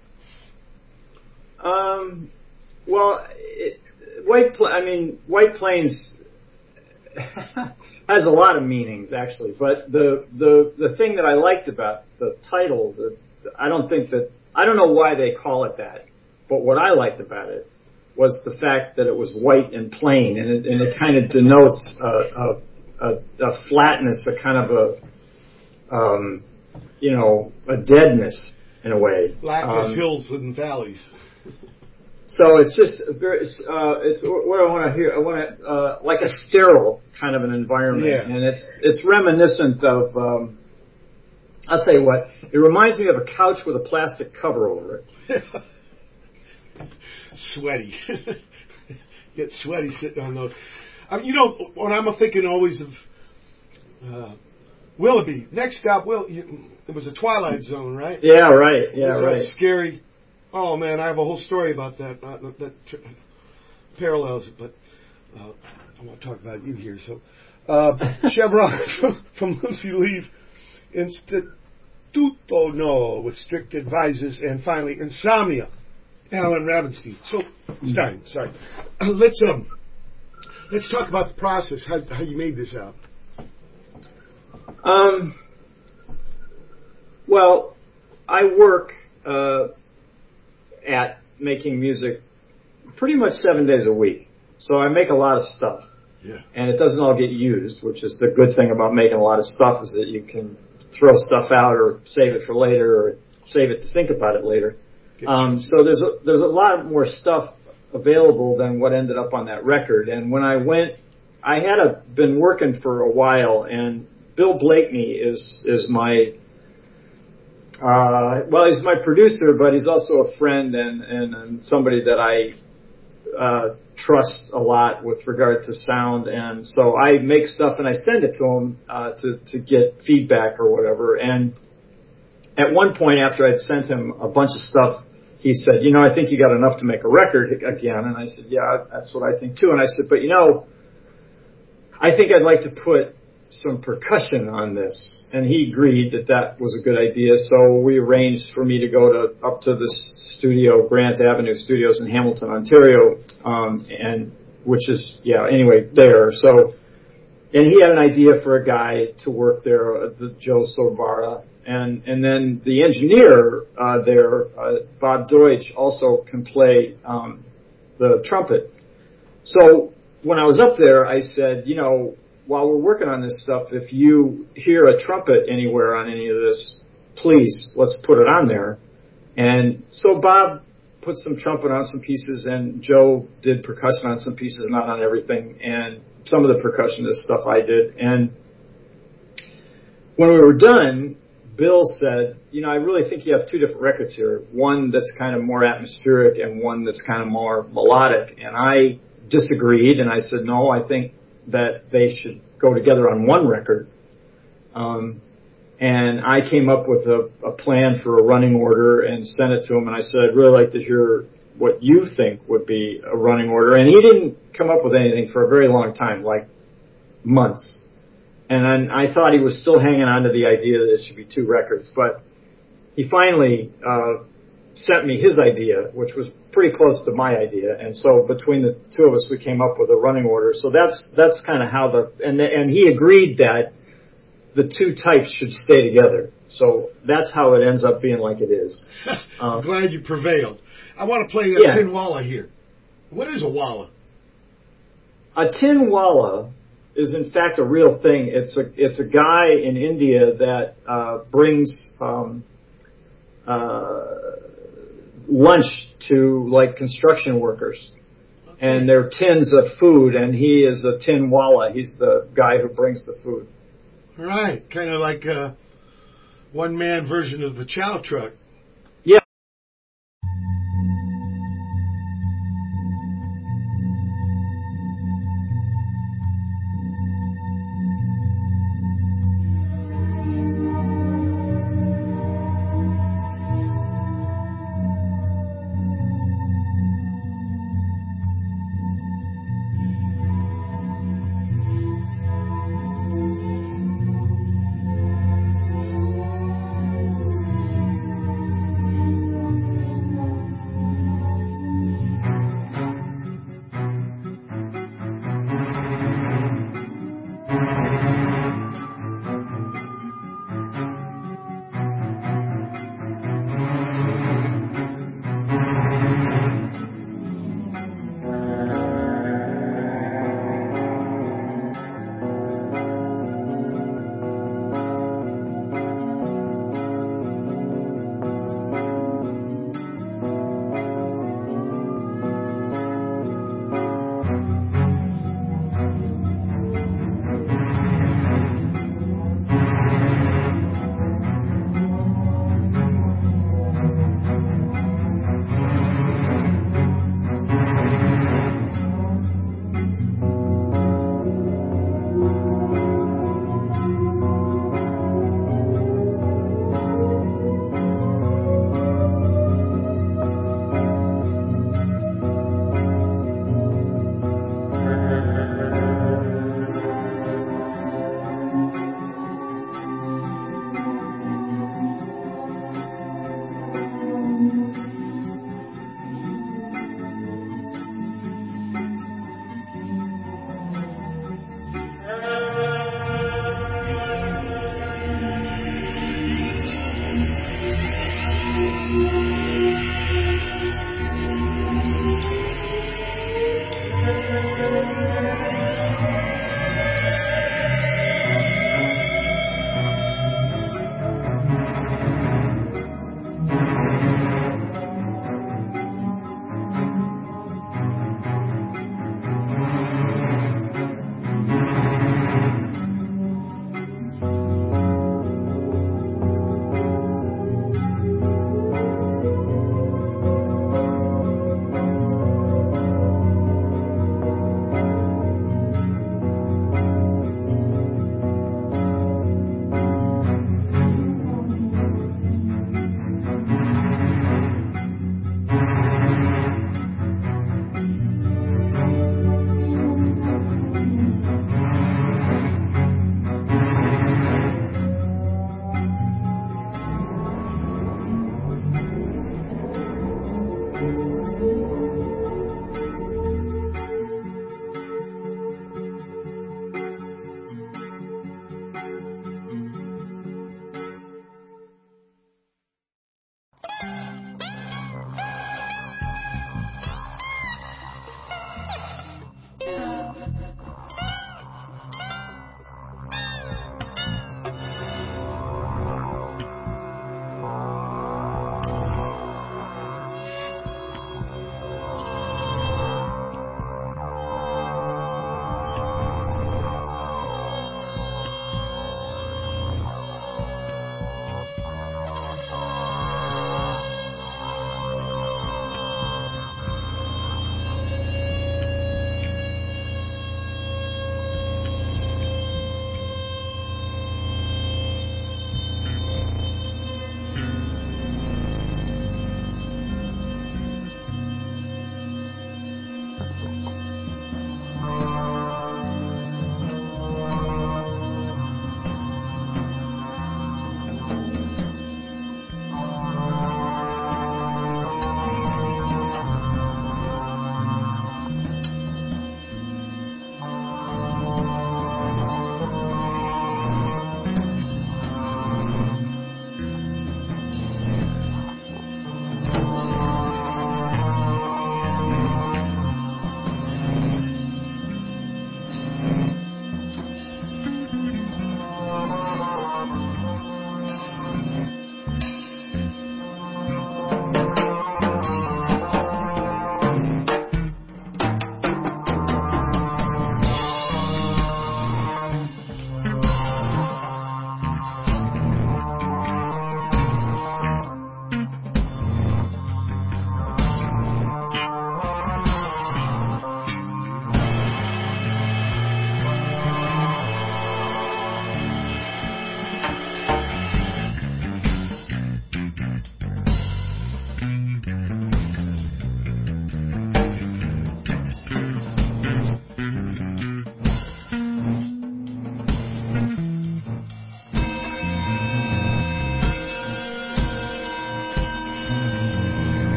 Um, well, it, White Pla- I mean, White Plains has a lot of meanings, actually. But the, the, the thing that I liked about the title, the, I don't think that, I don't know why they call it that, but what I liked about it was the fact that it was white and plain, and it, and it kind of denotes a, a, a, a flatness, a kind of a, um, you know, a deadness in a way. Black um, as hills and valleys. So it's just a very, uh, it's what I want to hear. I want to uh, like a sterile kind of an environment, Yeah. and it's it's reminiscent of. Um, I'll tell you what. It reminds me of a couch with a plastic cover over it. Sweaty. Get sweaty sitting on those. I mean, you know, when I'm thinking always of uh, Willoughby. Next stop, Will. You, it was a Twilight Zone, right? Yeah, right. Yeah, Was that right. scary? Oh man, I have a whole story about that. Uh, that, that tr- parallels it, but uh, I want to talk about you here. So, uh, Chevron from, from Lucy Leave, Instituto No with Strict Advisors, and finally Insomnia, Alan Ravenstein. So, Stein, sorry. Uh, let's um, let's talk about the process. How how you made this album? Um. Well, I work. Uh, at making music pretty much seven days a week. So I make a lot of stuff. Yeah. And it doesn't all get used, which is the good thing about making a lot of stuff is that you can throw stuff out or save it for later or save it to think about it later. Um, so there's a, there's a lot more stuff available than what ended up on that record. And when I went, I had a, been working for a while, and Bill Blakeney is, is my Uh, well, he's my producer, but he's also a friend and, and, and somebody that I uh, trust a lot with regard to sound. And so I make stuff and I send it to him uh, to, to get feedback or whatever. And at one point after I'd sent him a bunch of stuff, he said, you know, I think you got enough to make a record again. And I said, yeah, that's what I think too. And I said, but you know, I think I'd like to put some percussion on this. And he agreed that that was a good idea. So we arranged for me to go to up to this studio, Grant Avenue Studios in Hamilton, Ontario, um, and which is, yeah, anyway, there. So, and he had an idea for a guy to work there, uh, the Joe Sobara. And, and then the engineer uh, there, uh, Bob Deutsch, also can play um, the trumpet. So when I was up there, I said, you know, while we're working on this stuff, if you hear a trumpet anywhere on any of this, please, let's put it on there. And so Bob put some trumpet on some pieces, and Joe did percussion on some pieces, not on everything. And some of the percussionist stuff I did. And when we were done, Bill said, you know, I really think you have two different records here. One that's kind of more atmospheric and one that's kind of more melodic. And I disagreed, and I said, no, I think that they should go together on one record. Um, and I came up with a, a plan for a running order and sent it to him. And I said, I'd really like to hear what you think would be a running order. And he didn't come up with anything for a very long time, like months. And then I thought he was still hanging on to the idea that it should be two records. But he finally uh, sent me his idea, which was pretty close to my idea, and so between the two of us, we came up with a running order. So that's that's kind of how the and and he agreed that the two types should stay together. So that's how it ends up being like it is. I'm Um, glad you prevailed. I want to play a Yeah. tin walla here. What is a walla? A tin walla is in fact a real thing. It's a it's a guy in India that uh, brings um, uh, lunch to like construction workers, and they're tins of food, and he is a tin walla. He's the guy who brings the food. Right, kind of like a one-man version of the chow truck. Yeah.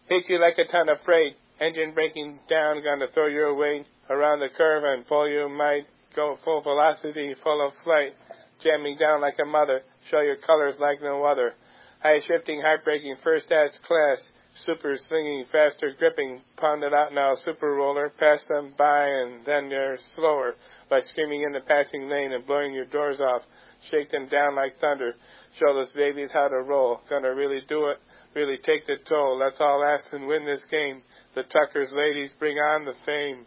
Hit you like a ton of freight. Engine breaking down, gonna throw your weight around the curve and pull you might. Go full velocity, full of flight. Jamming down like a mother. Show your colors like no other. High shifting, heartbreaking, first as class. Super swinging, faster gripping. Pound it out now, super roller. Pass them by and then they're slower. By screaming in the passing lane and blowing your doors off. Shake them down like thunder. Show those babies how to roll. Gonna really do it. Really take the toll. Let's all ask and win this game. The truckers, ladies, bring on the fame.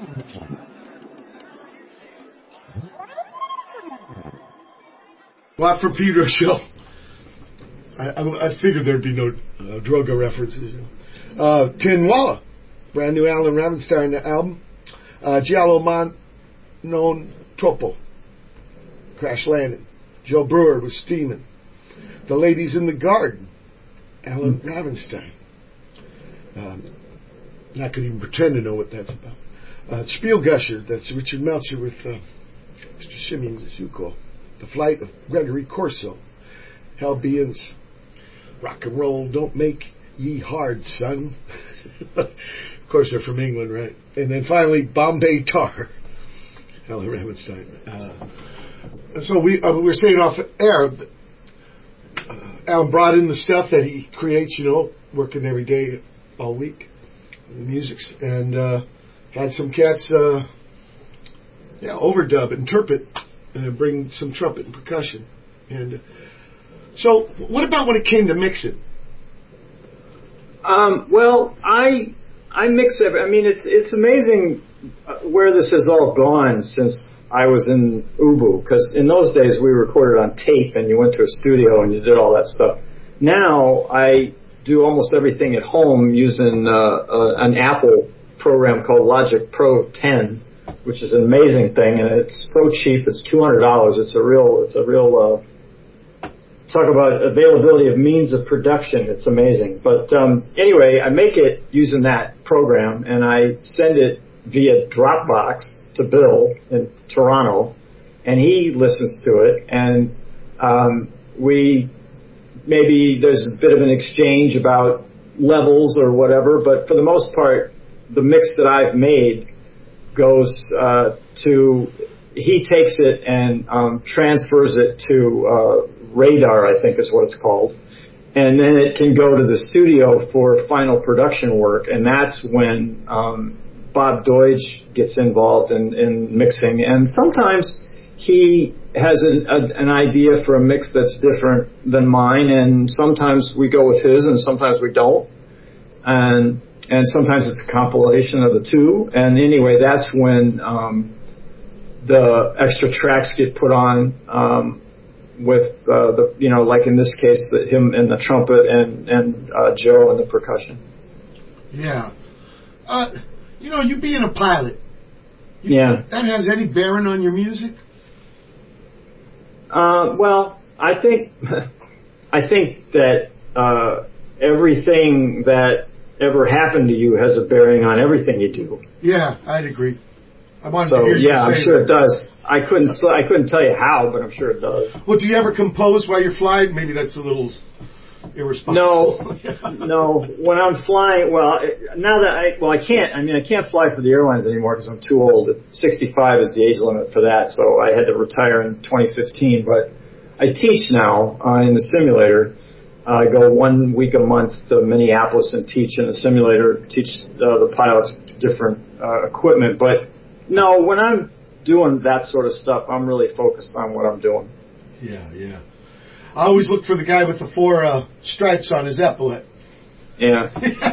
Watt from Pedro show. I, I, I figured there'd be no uh, Droga references. Uh, Tin Walla, brand new Alan Ravenstein album. Uh, Giallo Man Non Troppo, Crash Landing. Joe Brewer was steaming. The Ladies in the Garden, Alan mm-hmm. Ravenstein. Um, and I could even pretend to know what that's about. Uh, Spielgusher, that's Richard Meltzer with uh, Mister Shimmy Zuko. The Flight of Gregory Corso. Hellbeans, Rock and Roll Don't Make Ye Hard, Son. Of course, they're from England, right? And then finally, Bombay Tar, Alan Ravenstein. Uh, and so we uh, we were saying off air, uh, Alan brought in the stuff that he creates, you know, working every day, all week, the musics, and uh, had some cats, uh, yeah, overdub, interpret, and then bring some trumpet and percussion. And uh, so, what about when it came to mixing? Um, well, I I mix every. I mean, it's it's amazing where this has all gone since I was in Ubu. Because in those days we recorded on tape, and you went to a studio and you did all that stuff. Now I do almost everything at home using uh, uh, an Apple program called Logic Pro ten, which is an amazing thing, and it's so cheap. It's two hundred dollars. It's a real. It's a real. Uh, Talk about availability of means of production. It's amazing. But um, anyway, I make it using that program, and I send it via Dropbox to Bill in Toronto, and he listens to it. And um, we maybe there's a bit of an exchange about levels or whatever, but for the most part, the mix that I've made goes uh, to, he takes it and um, transfers it to uh, Radar, I think is what it's called. And then it can go to the studio for final production work. And that's when um, Bob Deutsch gets involved in, in mixing. And sometimes he has an, a, an idea for a mix that's different than mine. And sometimes we go with his and sometimes we don't. And and sometimes it's a compilation of the two. And anyway, that's when um, the extra tracks get put on um, with uh, the, you know, like in this case, the, him and the trumpet and, and uh, Joe and the percussion. Yeah. Uh, you know, you being a pilot, you yeah. that has any bearing on your music? Uh, well, I think, I think that uh, everything that ever happened to you has a bearing on everything you do. Yeah, I'd agree. I wanted so to hear you yeah, say I'm sure that. it does. I couldn't I couldn't tell you how, but I'm sure it does. Well, do you ever compose while you're flying? Maybe that's a little irresponsible. No, no. When I'm flying, well, now that I well, I can't. I mean, I can't fly for the airlines anymore because I'm too old. sixty-five is the age limit for that, so I had to retire in twenty fifteen. But I teach now uh, in the simulator. Uh, I go one week a month to Minneapolis and teach in the simulator. Teach uh, the pilots different uh, equipment, but no, when I'm doing that sort of stuff, I'm really focused on what I'm doing. Yeah, yeah. I always look for the guy with the four uh, stripes on his epaulet. Yeah.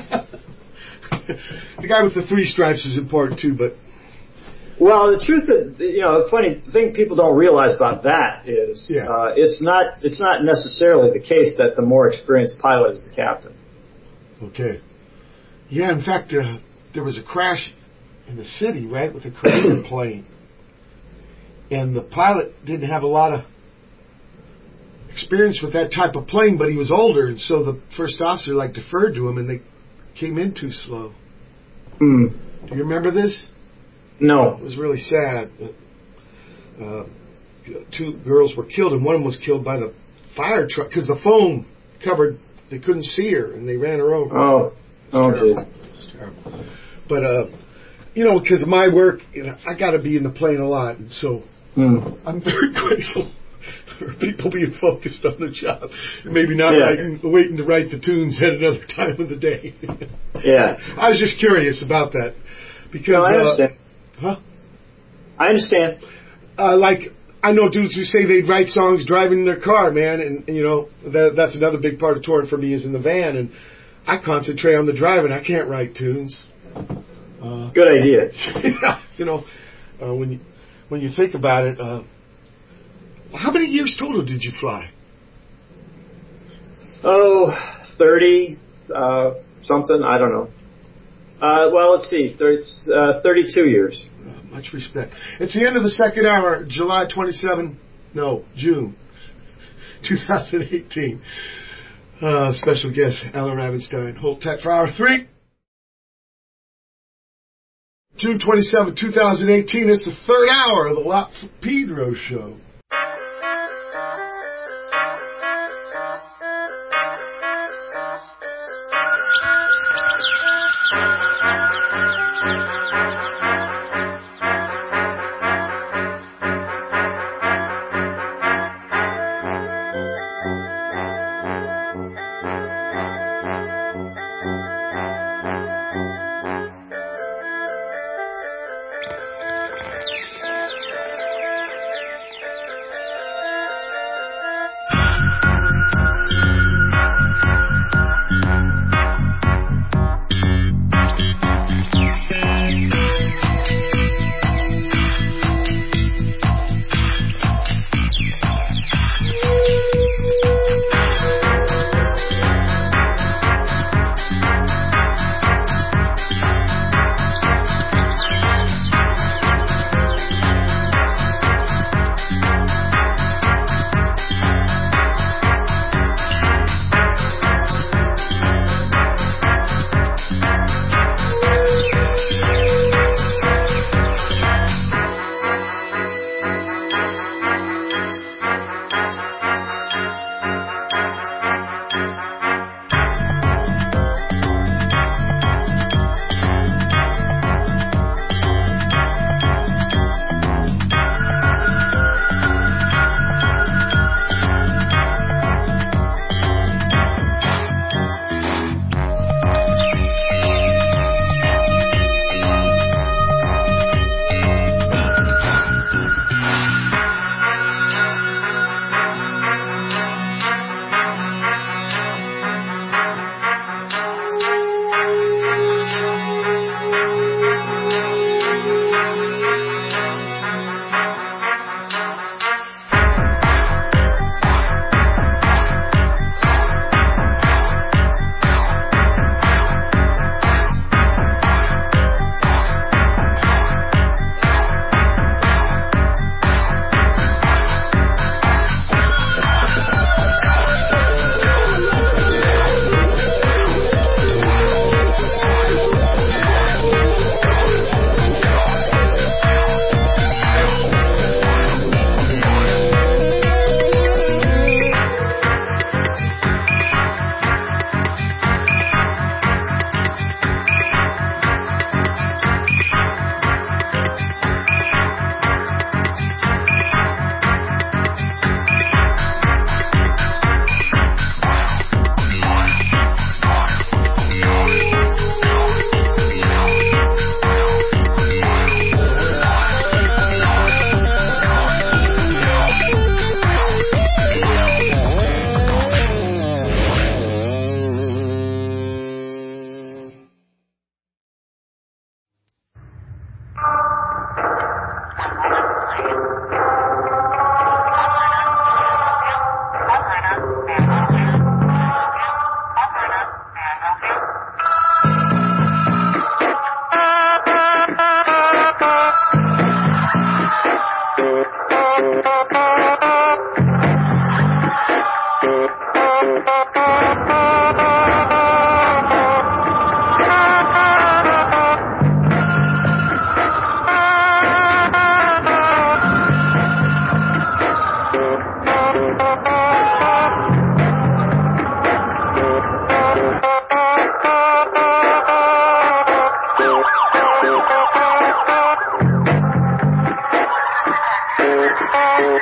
The guy with the three stripes is important too, but... Well, the truth is, you know, the funny thing people don't realize about that is yeah. uh, it's not it's not necessarily the case that the more experienced pilot is the captain. Okay. Yeah, in fact, uh, there was a crash in the city, right, with a Korean plane. And the pilot didn't have a lot of experience with that type of plane, but he was older, and so the first officer, like, deferred to him, and they came in too slow. Mm. Do you remember this? No. It was really sad. Uh, two girls were killed, and one of them was killed by the fire truck, because the foam covered, they couldn't see her, and they ran her over. Oh. Oh, geez. It's terrible. But, uh, you know, because of my work, you know, I got to be in the plane a lot, and so mm. I'm very grateful for people being focused on the job, and maybe not yeah. writing, waiting to write the tunes at another time of the day. Yeah, I was just curious about that because no, I understand. Uh, huh? I understand. Uh, like I know dudes who say they'd write songs driving in their car, man, and, and you know that that's another big part of touring for me is in the van, and I concentrate on the driving. I can't write tunes. Uh, Good idea. yeah, you know, uh, when you when you think about it, uh, how many years total did you fly? Oh, thirty, uh, something, I don't know. Uh, well, let's see, thirty, uh, thirty-two years. Uh, much respect. It's the end of the second hour, July twenty-seventh, no, June twenty eighteen. Uh, special guest, Alan Ravenstein. Hold tight for hour three. June twenty-seventh, twenty eighteen. It's the third hour of the La Pedro Show. Thank you.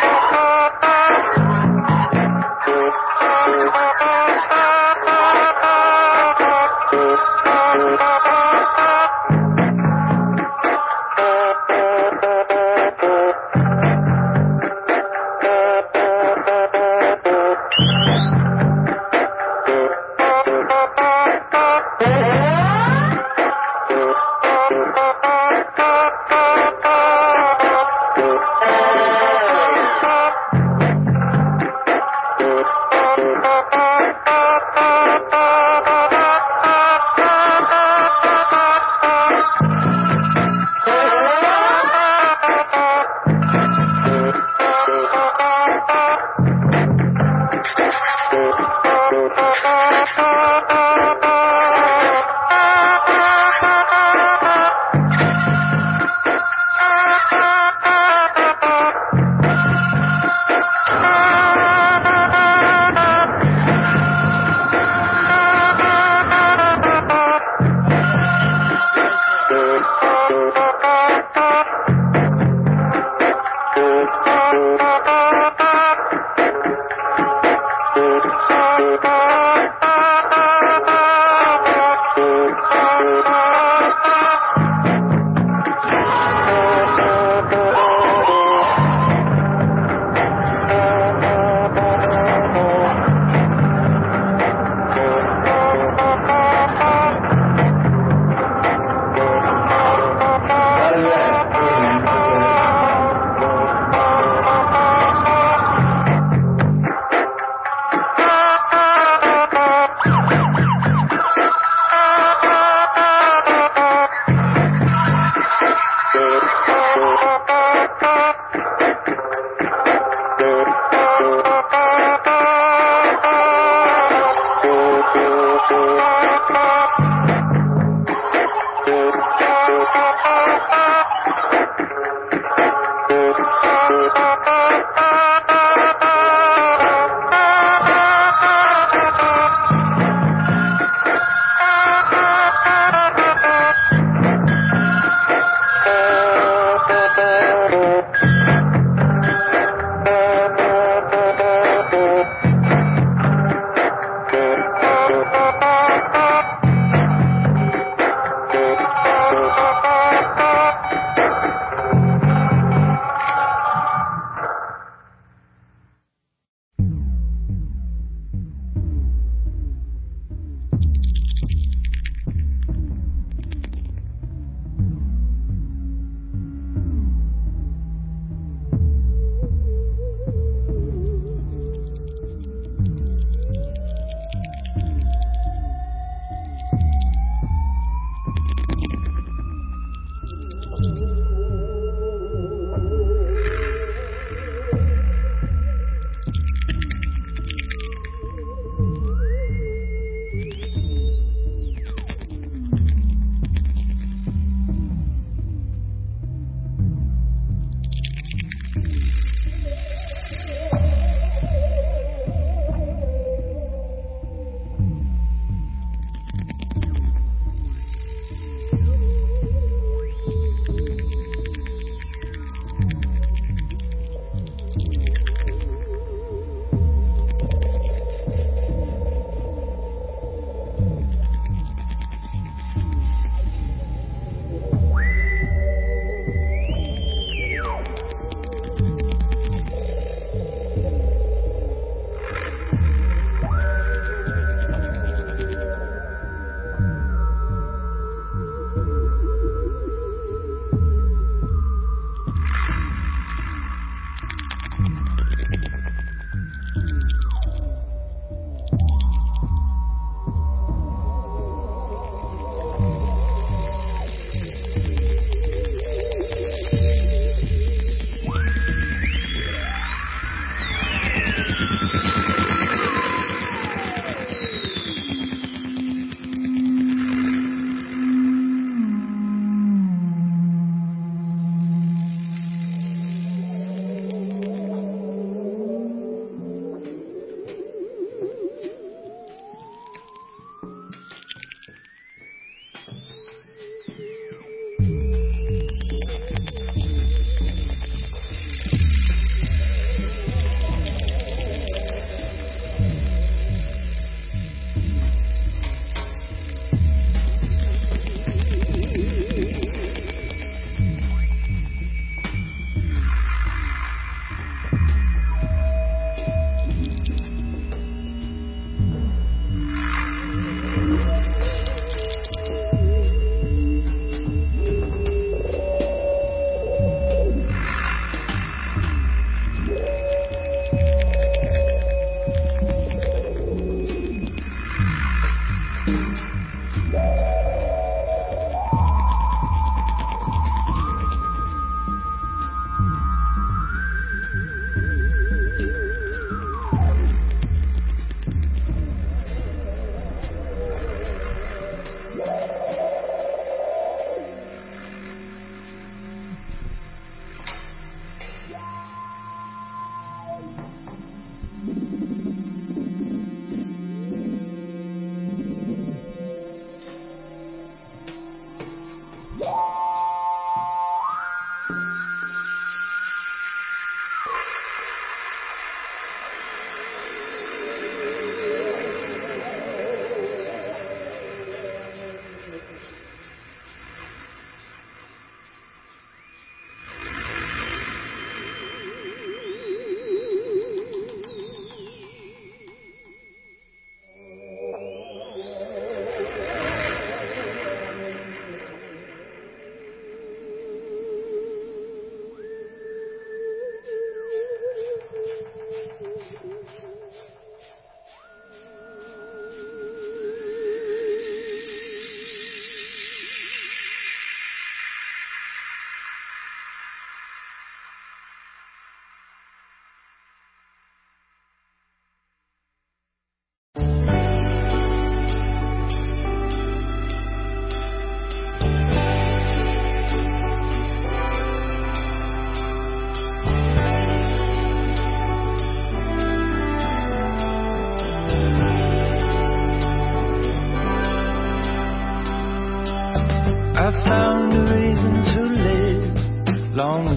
Hallelujah.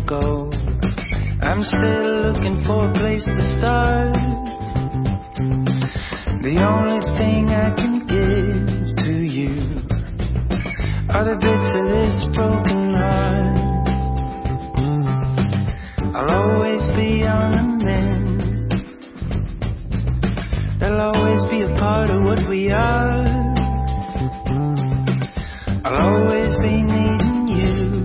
go. I'm still looking for a place to start. The only thing I can give to you are the bits of this broken heart. I'll always be on the mend. They'll always be a part of what we are. I'll always be needing you,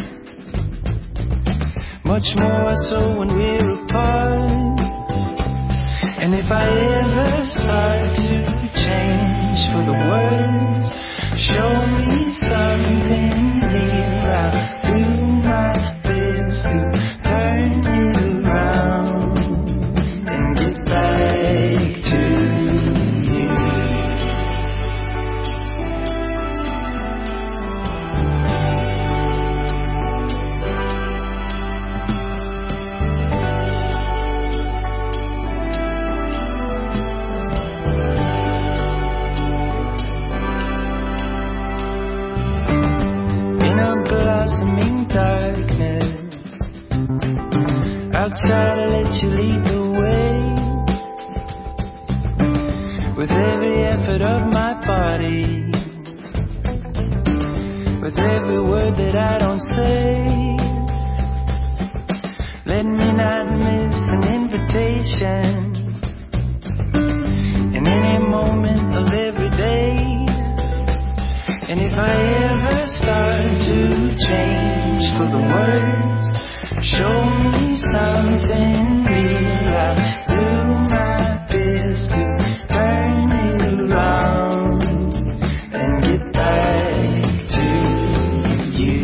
much more so when we're apart. And if I ever start to change for the worse, show me something real. I'll do my best to turn it around and get back to you. In a blossoming darkness, I'll try to let you lead the way. With every effort of my body, with every word that I don't say, let me not miss an invitation in any moment of every day. And if I ever start to change for the worse, show me something real. I'll do my best to turn it around and get back to you.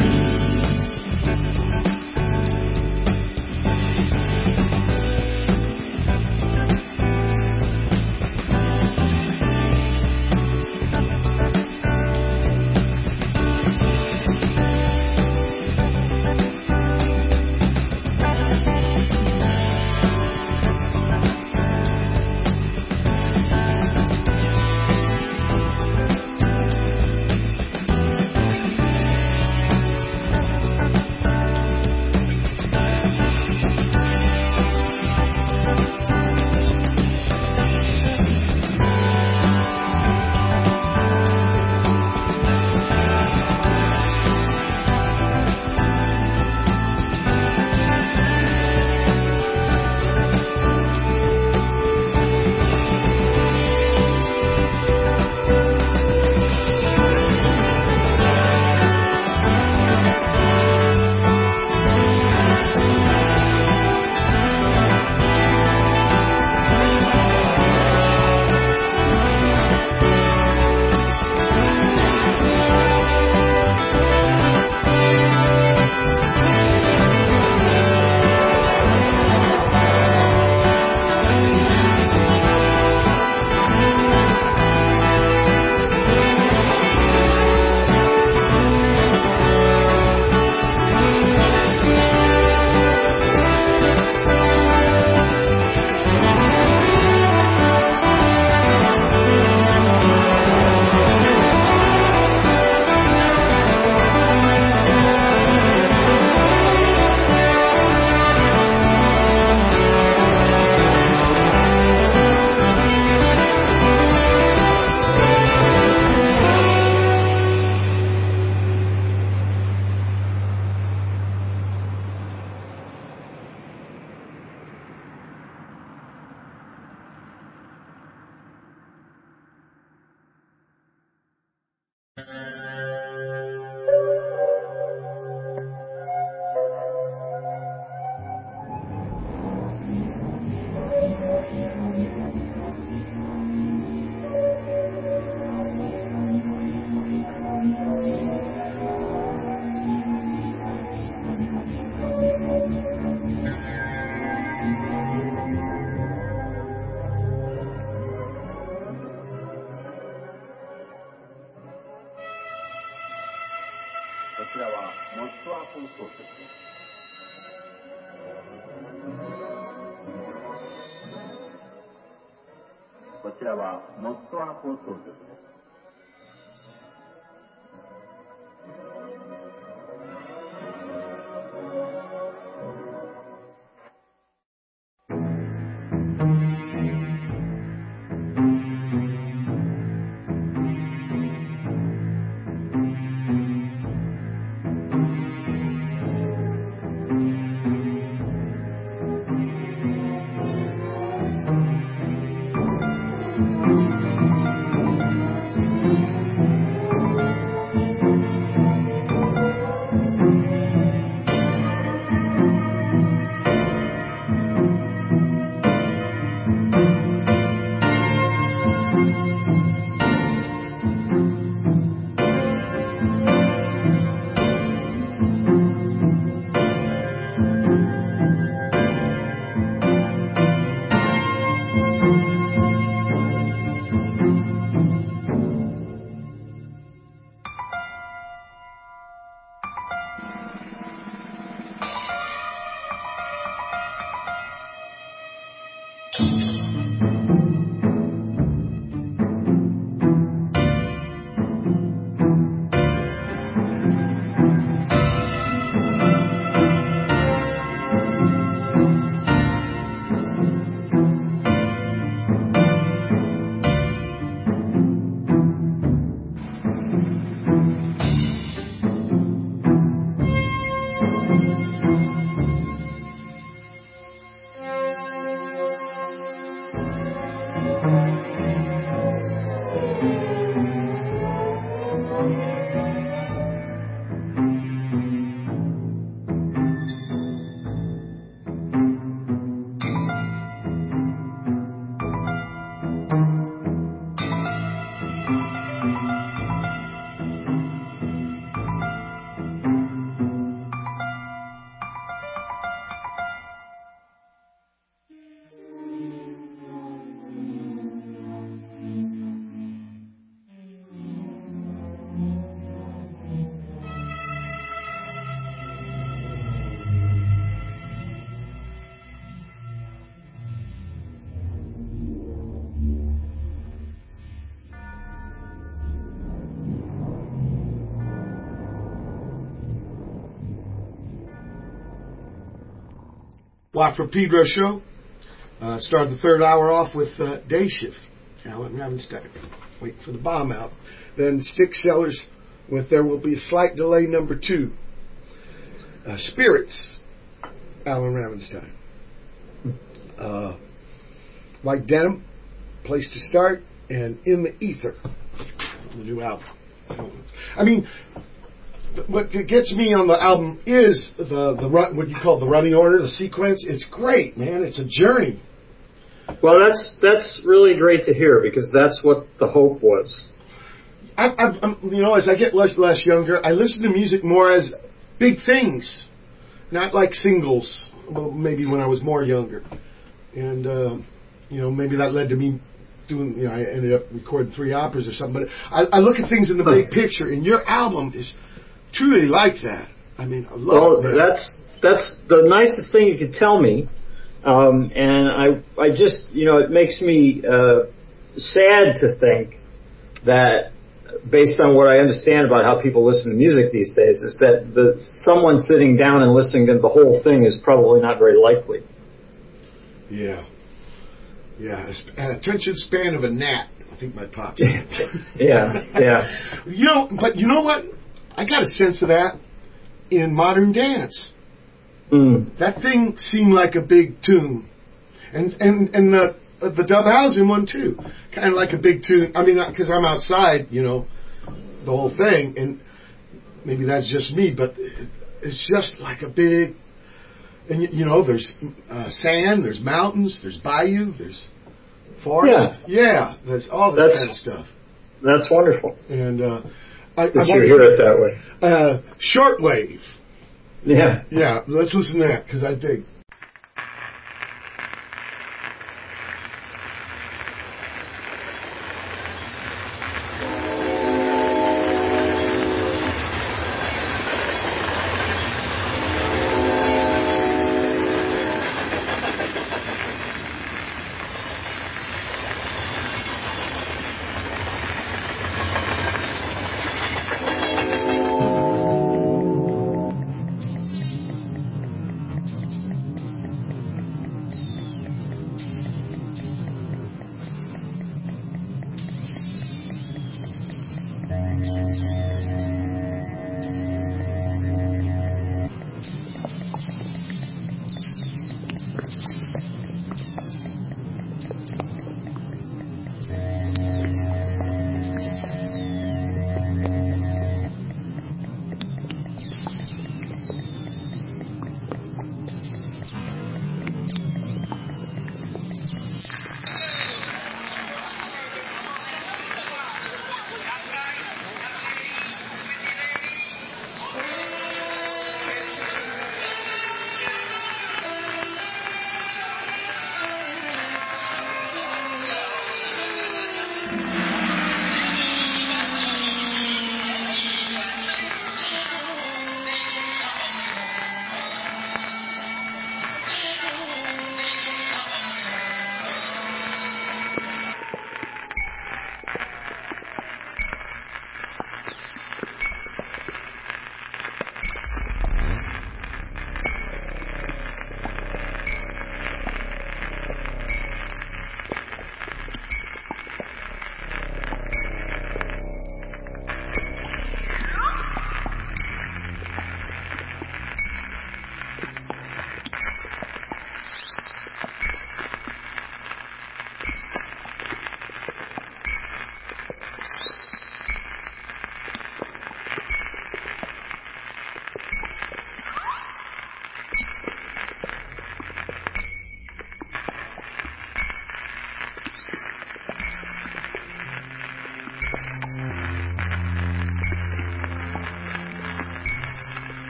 Watt from Pedro show. Uh, started the third hour off with uh, Day Shift, Alan Ravenstein. Waiting for the bomb out. Then Stick Sellers with There Will Be a Slight Delay number two. Uh, Spirits, Alan Ravenstein. Uh, Like Denim, Place to Start, and In the Ether, the new album. I mean, what gets me on the album is the the run, what you call the running order, the sequence. It's great, man. It's a journey. Well, that's that's really great to hear because that's what the hope was. I, I, I'm, you know, as I get less less younger, I listen to music more as big things, not like singles. Well, maybe when I was more younger, and uh, you know, maybe that led to me doing. You know, I ended up recording three operas or something. But I, I look at things in the big picture, and your album is truly like that. I mean, I love well, it. that's that's the nicest thing you could tell me, um, and I I just you know it makes me uh, sad to think that based on what I understand about how people listen to music these days is that the someone sitting down and listening to the whole thing is probably not very likely. Yeah, yeah, an attention span of a gnat. I think my pops. yeah, yeah. You know, but you know what? I got a sense of that in modern dance. Mm. That thing seemed like a big tune, and and and the uh, the Dub Housing one too, kind of like a big tune. I mean, because I'm outside, you know, the whole thing, and maybe that's just me, but it's just like a big. And you, you know, there's uh, sand, there's mountains, there's bayou, there's forest. Yeah, yeah there's all this that's, kind of stuff. That's wonderful. And uh, I, Did I you hear it that way? Uh, shortwave. Yeah. Yeah, let's listen to that, because I dig.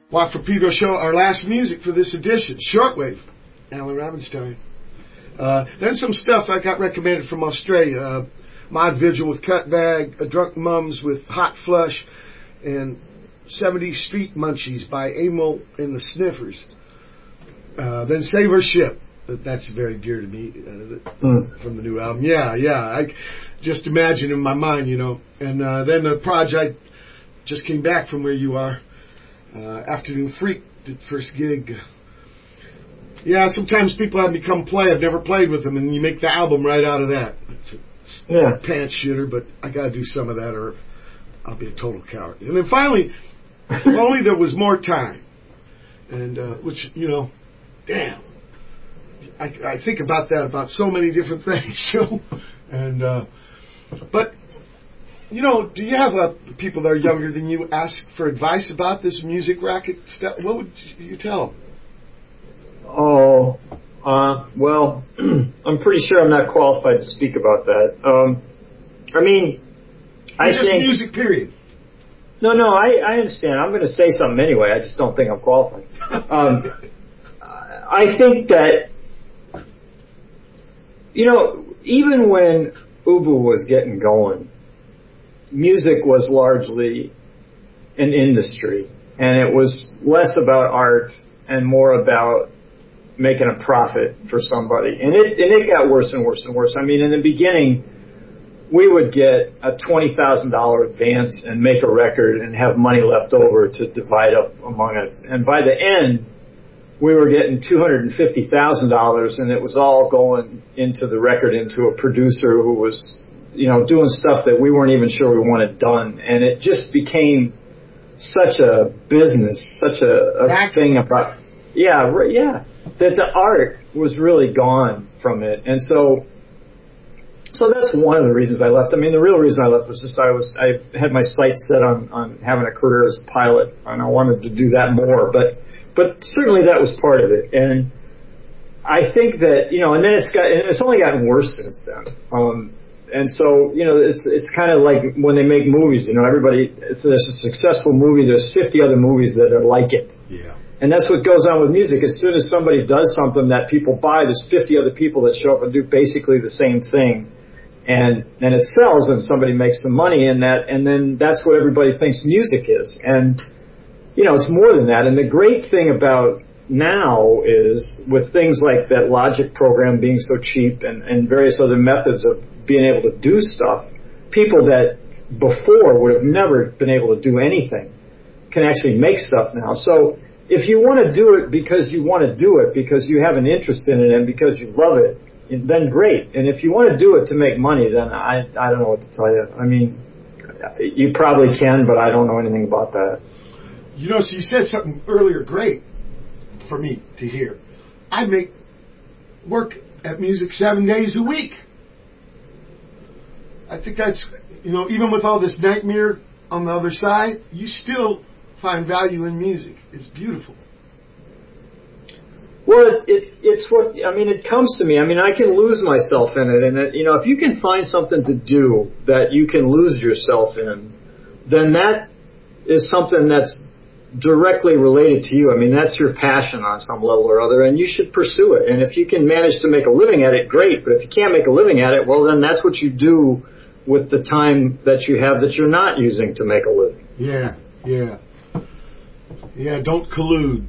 Watt from Pedro show, our last music for this edition, Shortwave, Alan Ravenstein. Uh, then some stuff I got recommended from Australia. Uh, Mod Vigil with Cutbag, A Drunk Mums with Hot Flush, and seventies Street Munchies by Emil and the Sniffers. Uh, then Save Our Ship. That's very dear to me uh, mm. from the new album. Yeah, yeah. I just imagine in my mind, you know. And uh, then the project just came back from where you are. Uh, Afternoon Freak did first gig. Yeah, sometimes people have me come play. I've never played with them, and you make the album right out of that. It's a, it's yeah. a pants shooter, but I got to do some of that, or I'll be a total coward. And then finally, If Only There Was More Time, and uh, which you know, damn. I, I think about that about so many different things, you know, and uh, but you know, do you have uh, people that are younger than you ask for advice about this music racket stuff? What would you tell them? Oh, uh, well, I'm pretty sure I'm not qualified to speak about that. Um, I mean, I just think music. Period. No, no, I, I understand. I'm going to say something anyway. I just don't think I'm qualified. Um, I think that. You know, even when Ubu was getting going, music was largely an industry, and it was less about art and more about making a profit for somebody. And it and it got worse and worse and worse. I mean, in the beginning, we would get a twenty thousand dollars advance and make a record and have money left over to divide up among us. And by the end, we were getting two hundred fifty thousand dollars, and it was all going into the record, into a producer who was, you know, doing stuff that we weren't even sure we wanted done. And it just became such a business, such a, a thing about, yeah, yeah, that the art was really gone from it. And so, so that's one of the reasons I left. I mean, the real reason I left was just I was, I had my sights set on, on having a career as a pilot, and I wanted to do that more, but But certainly that was part of it, and I think that, you know, and then it's got, and it's only gotten worse since then. Um, and so, you know, it's it's kind of like when they make movies, you know, everybody, if there's a successful movie, there's fifty other movies that are like it. Yeah. And that's what goes on with music. As soon as somebody does something that people buy, there's fifty other people that show up and do basically the same thing, and and it sells, and somebody makes some money in that, and then that's what everybody thinks music is. And you know, it's more than that. And the great thing about now is, with things like that Logic program being so cheap and, and various other methods of being able to do stuff, people that before would have never been able to do anything can actually make stuff now. So if you want to do it because you want to do it, because you have an interest in it and because you love it, then great. And if you want to do it to make money, then I, I don't know what to tell you. I mean, you probably can, but I don't know anything about that. You know, so you said something earlier great for me to hear. I make work at music seven days a week. I think that's, you know, even with all this nightmare on the other side, you still find value in music. It's beautiful. Well, it, it it's what, I mean, it comes to me. I mean, I can lose myself in it. And, it, you know, if you can find something to do that you can lose yourself in, then that is something that's directly related to you. I mean, that's your passion on some level or other, and you should pursue it. And if you can manage to make a living at it, great. But if you can't make a living at it, well, then that's what you do with the time that you have that you're not using to make a living. Yeah, yeah. Yeah, don't collude.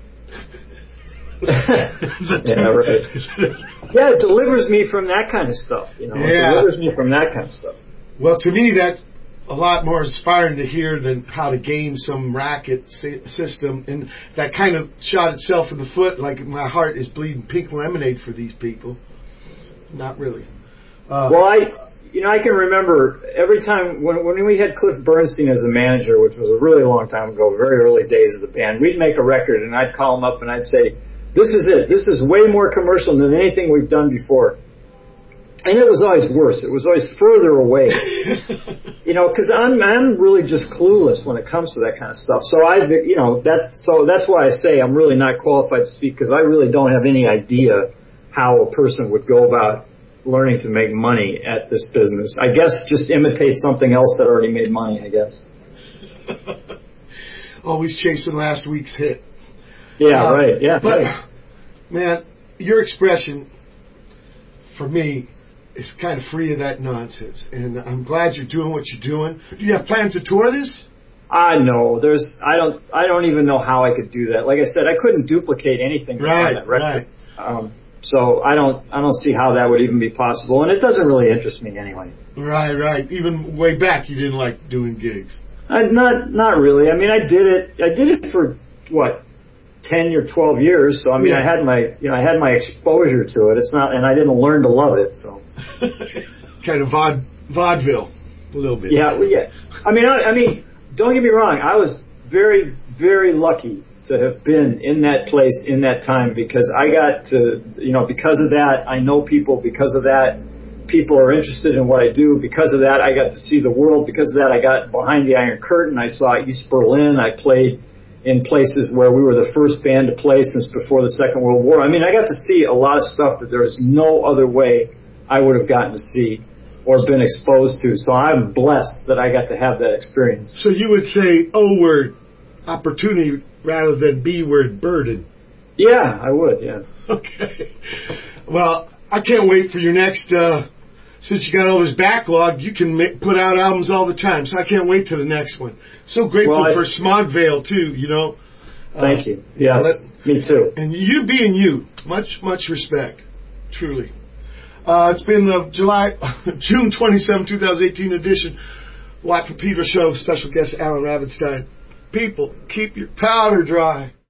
Yeah, right. Yeah, it delivers me from that kind of stuff. You know, yeah. It delivers me from that kind of stuff. Well, to me, that's a lot more inspiring to hear than how to game some racket system, and that kind of shot itself in the foot. Like, my heart is bleeding pink lemonade for these people. Not really. Uh, well, I, you know, I can remember every time when when we had Cliff Bernstein as a manager, which was a really long time ago, very early days of the band. We'd make a record, and I'd call him up and I'd say, "This is it. This is way more commercial than anything we've done before." And it was always worse. It was always further away, you know, because I'm I'm really just clueless when it comes to that kind of stuff. So I, you know, that so that's why I say I'm really not qualified to speak, because I really don't have any idea how a person would go about learning to make money at this business. I guess just imitate something else that already made money, I guess. always chasing last week's hit. Yeah, Uh, right. Yeah, But, right. man, your expression, for me, is kind of free of that nonsense. And I'm glad you're doing what you're doing. Do you have plans to tour this? I know. There's. I don't. I don't even know how I could do that. Like I said, I couldn't duplicate anything that's Right, on that record. right. Um, so I don't. I don't see how that would even be possible, and it doesn't really interest me anyway. Right, right. Even way back, you didn't like doing gigs. I, not. Not really. I mean, I did it. I did it for what, ten or twelve years. So I mean, Yeah. I had my. You know, I had my exposure to it. It's not, and I didn't learn to love it. So. Kind of vaud- vaudeville, a little bit. Yeah. Well, yeah. I mean. I, I mean. Don't get me wrong. I was very, very lucky to have been in that place in that time because I got to, you know, because of that, I know people. Because of that, people are interested in what I do. Because of that, I got to see the world. Because of that, I got behind the Iron Curtain. I saw East Berlin. I played in places where we were the first band to play since before the Second World War. I mean, I got to see a lot of stuff that there is no other way I would have gotten to see or been exposed to. So I'm blessed that I got to have that experience. So you would say O word opportunity rather than B word burden. Yeah, I would, yeah. Okay. Well, I can't wait for your next, uh, since you got all this backlog, you can ma- put out albums all the time, so I can't wait to the next one. So grateful Well, I- for Smogvale, too, you know. Thank Uh, you. Yes, let- me too. And you being you, much, much respect, truly. Uh, it's been the July, June twenty-seventh, twenty eighteen edition Watt from Pedro Show. Special guest Alan Ravenstein. People, keep your powder dry.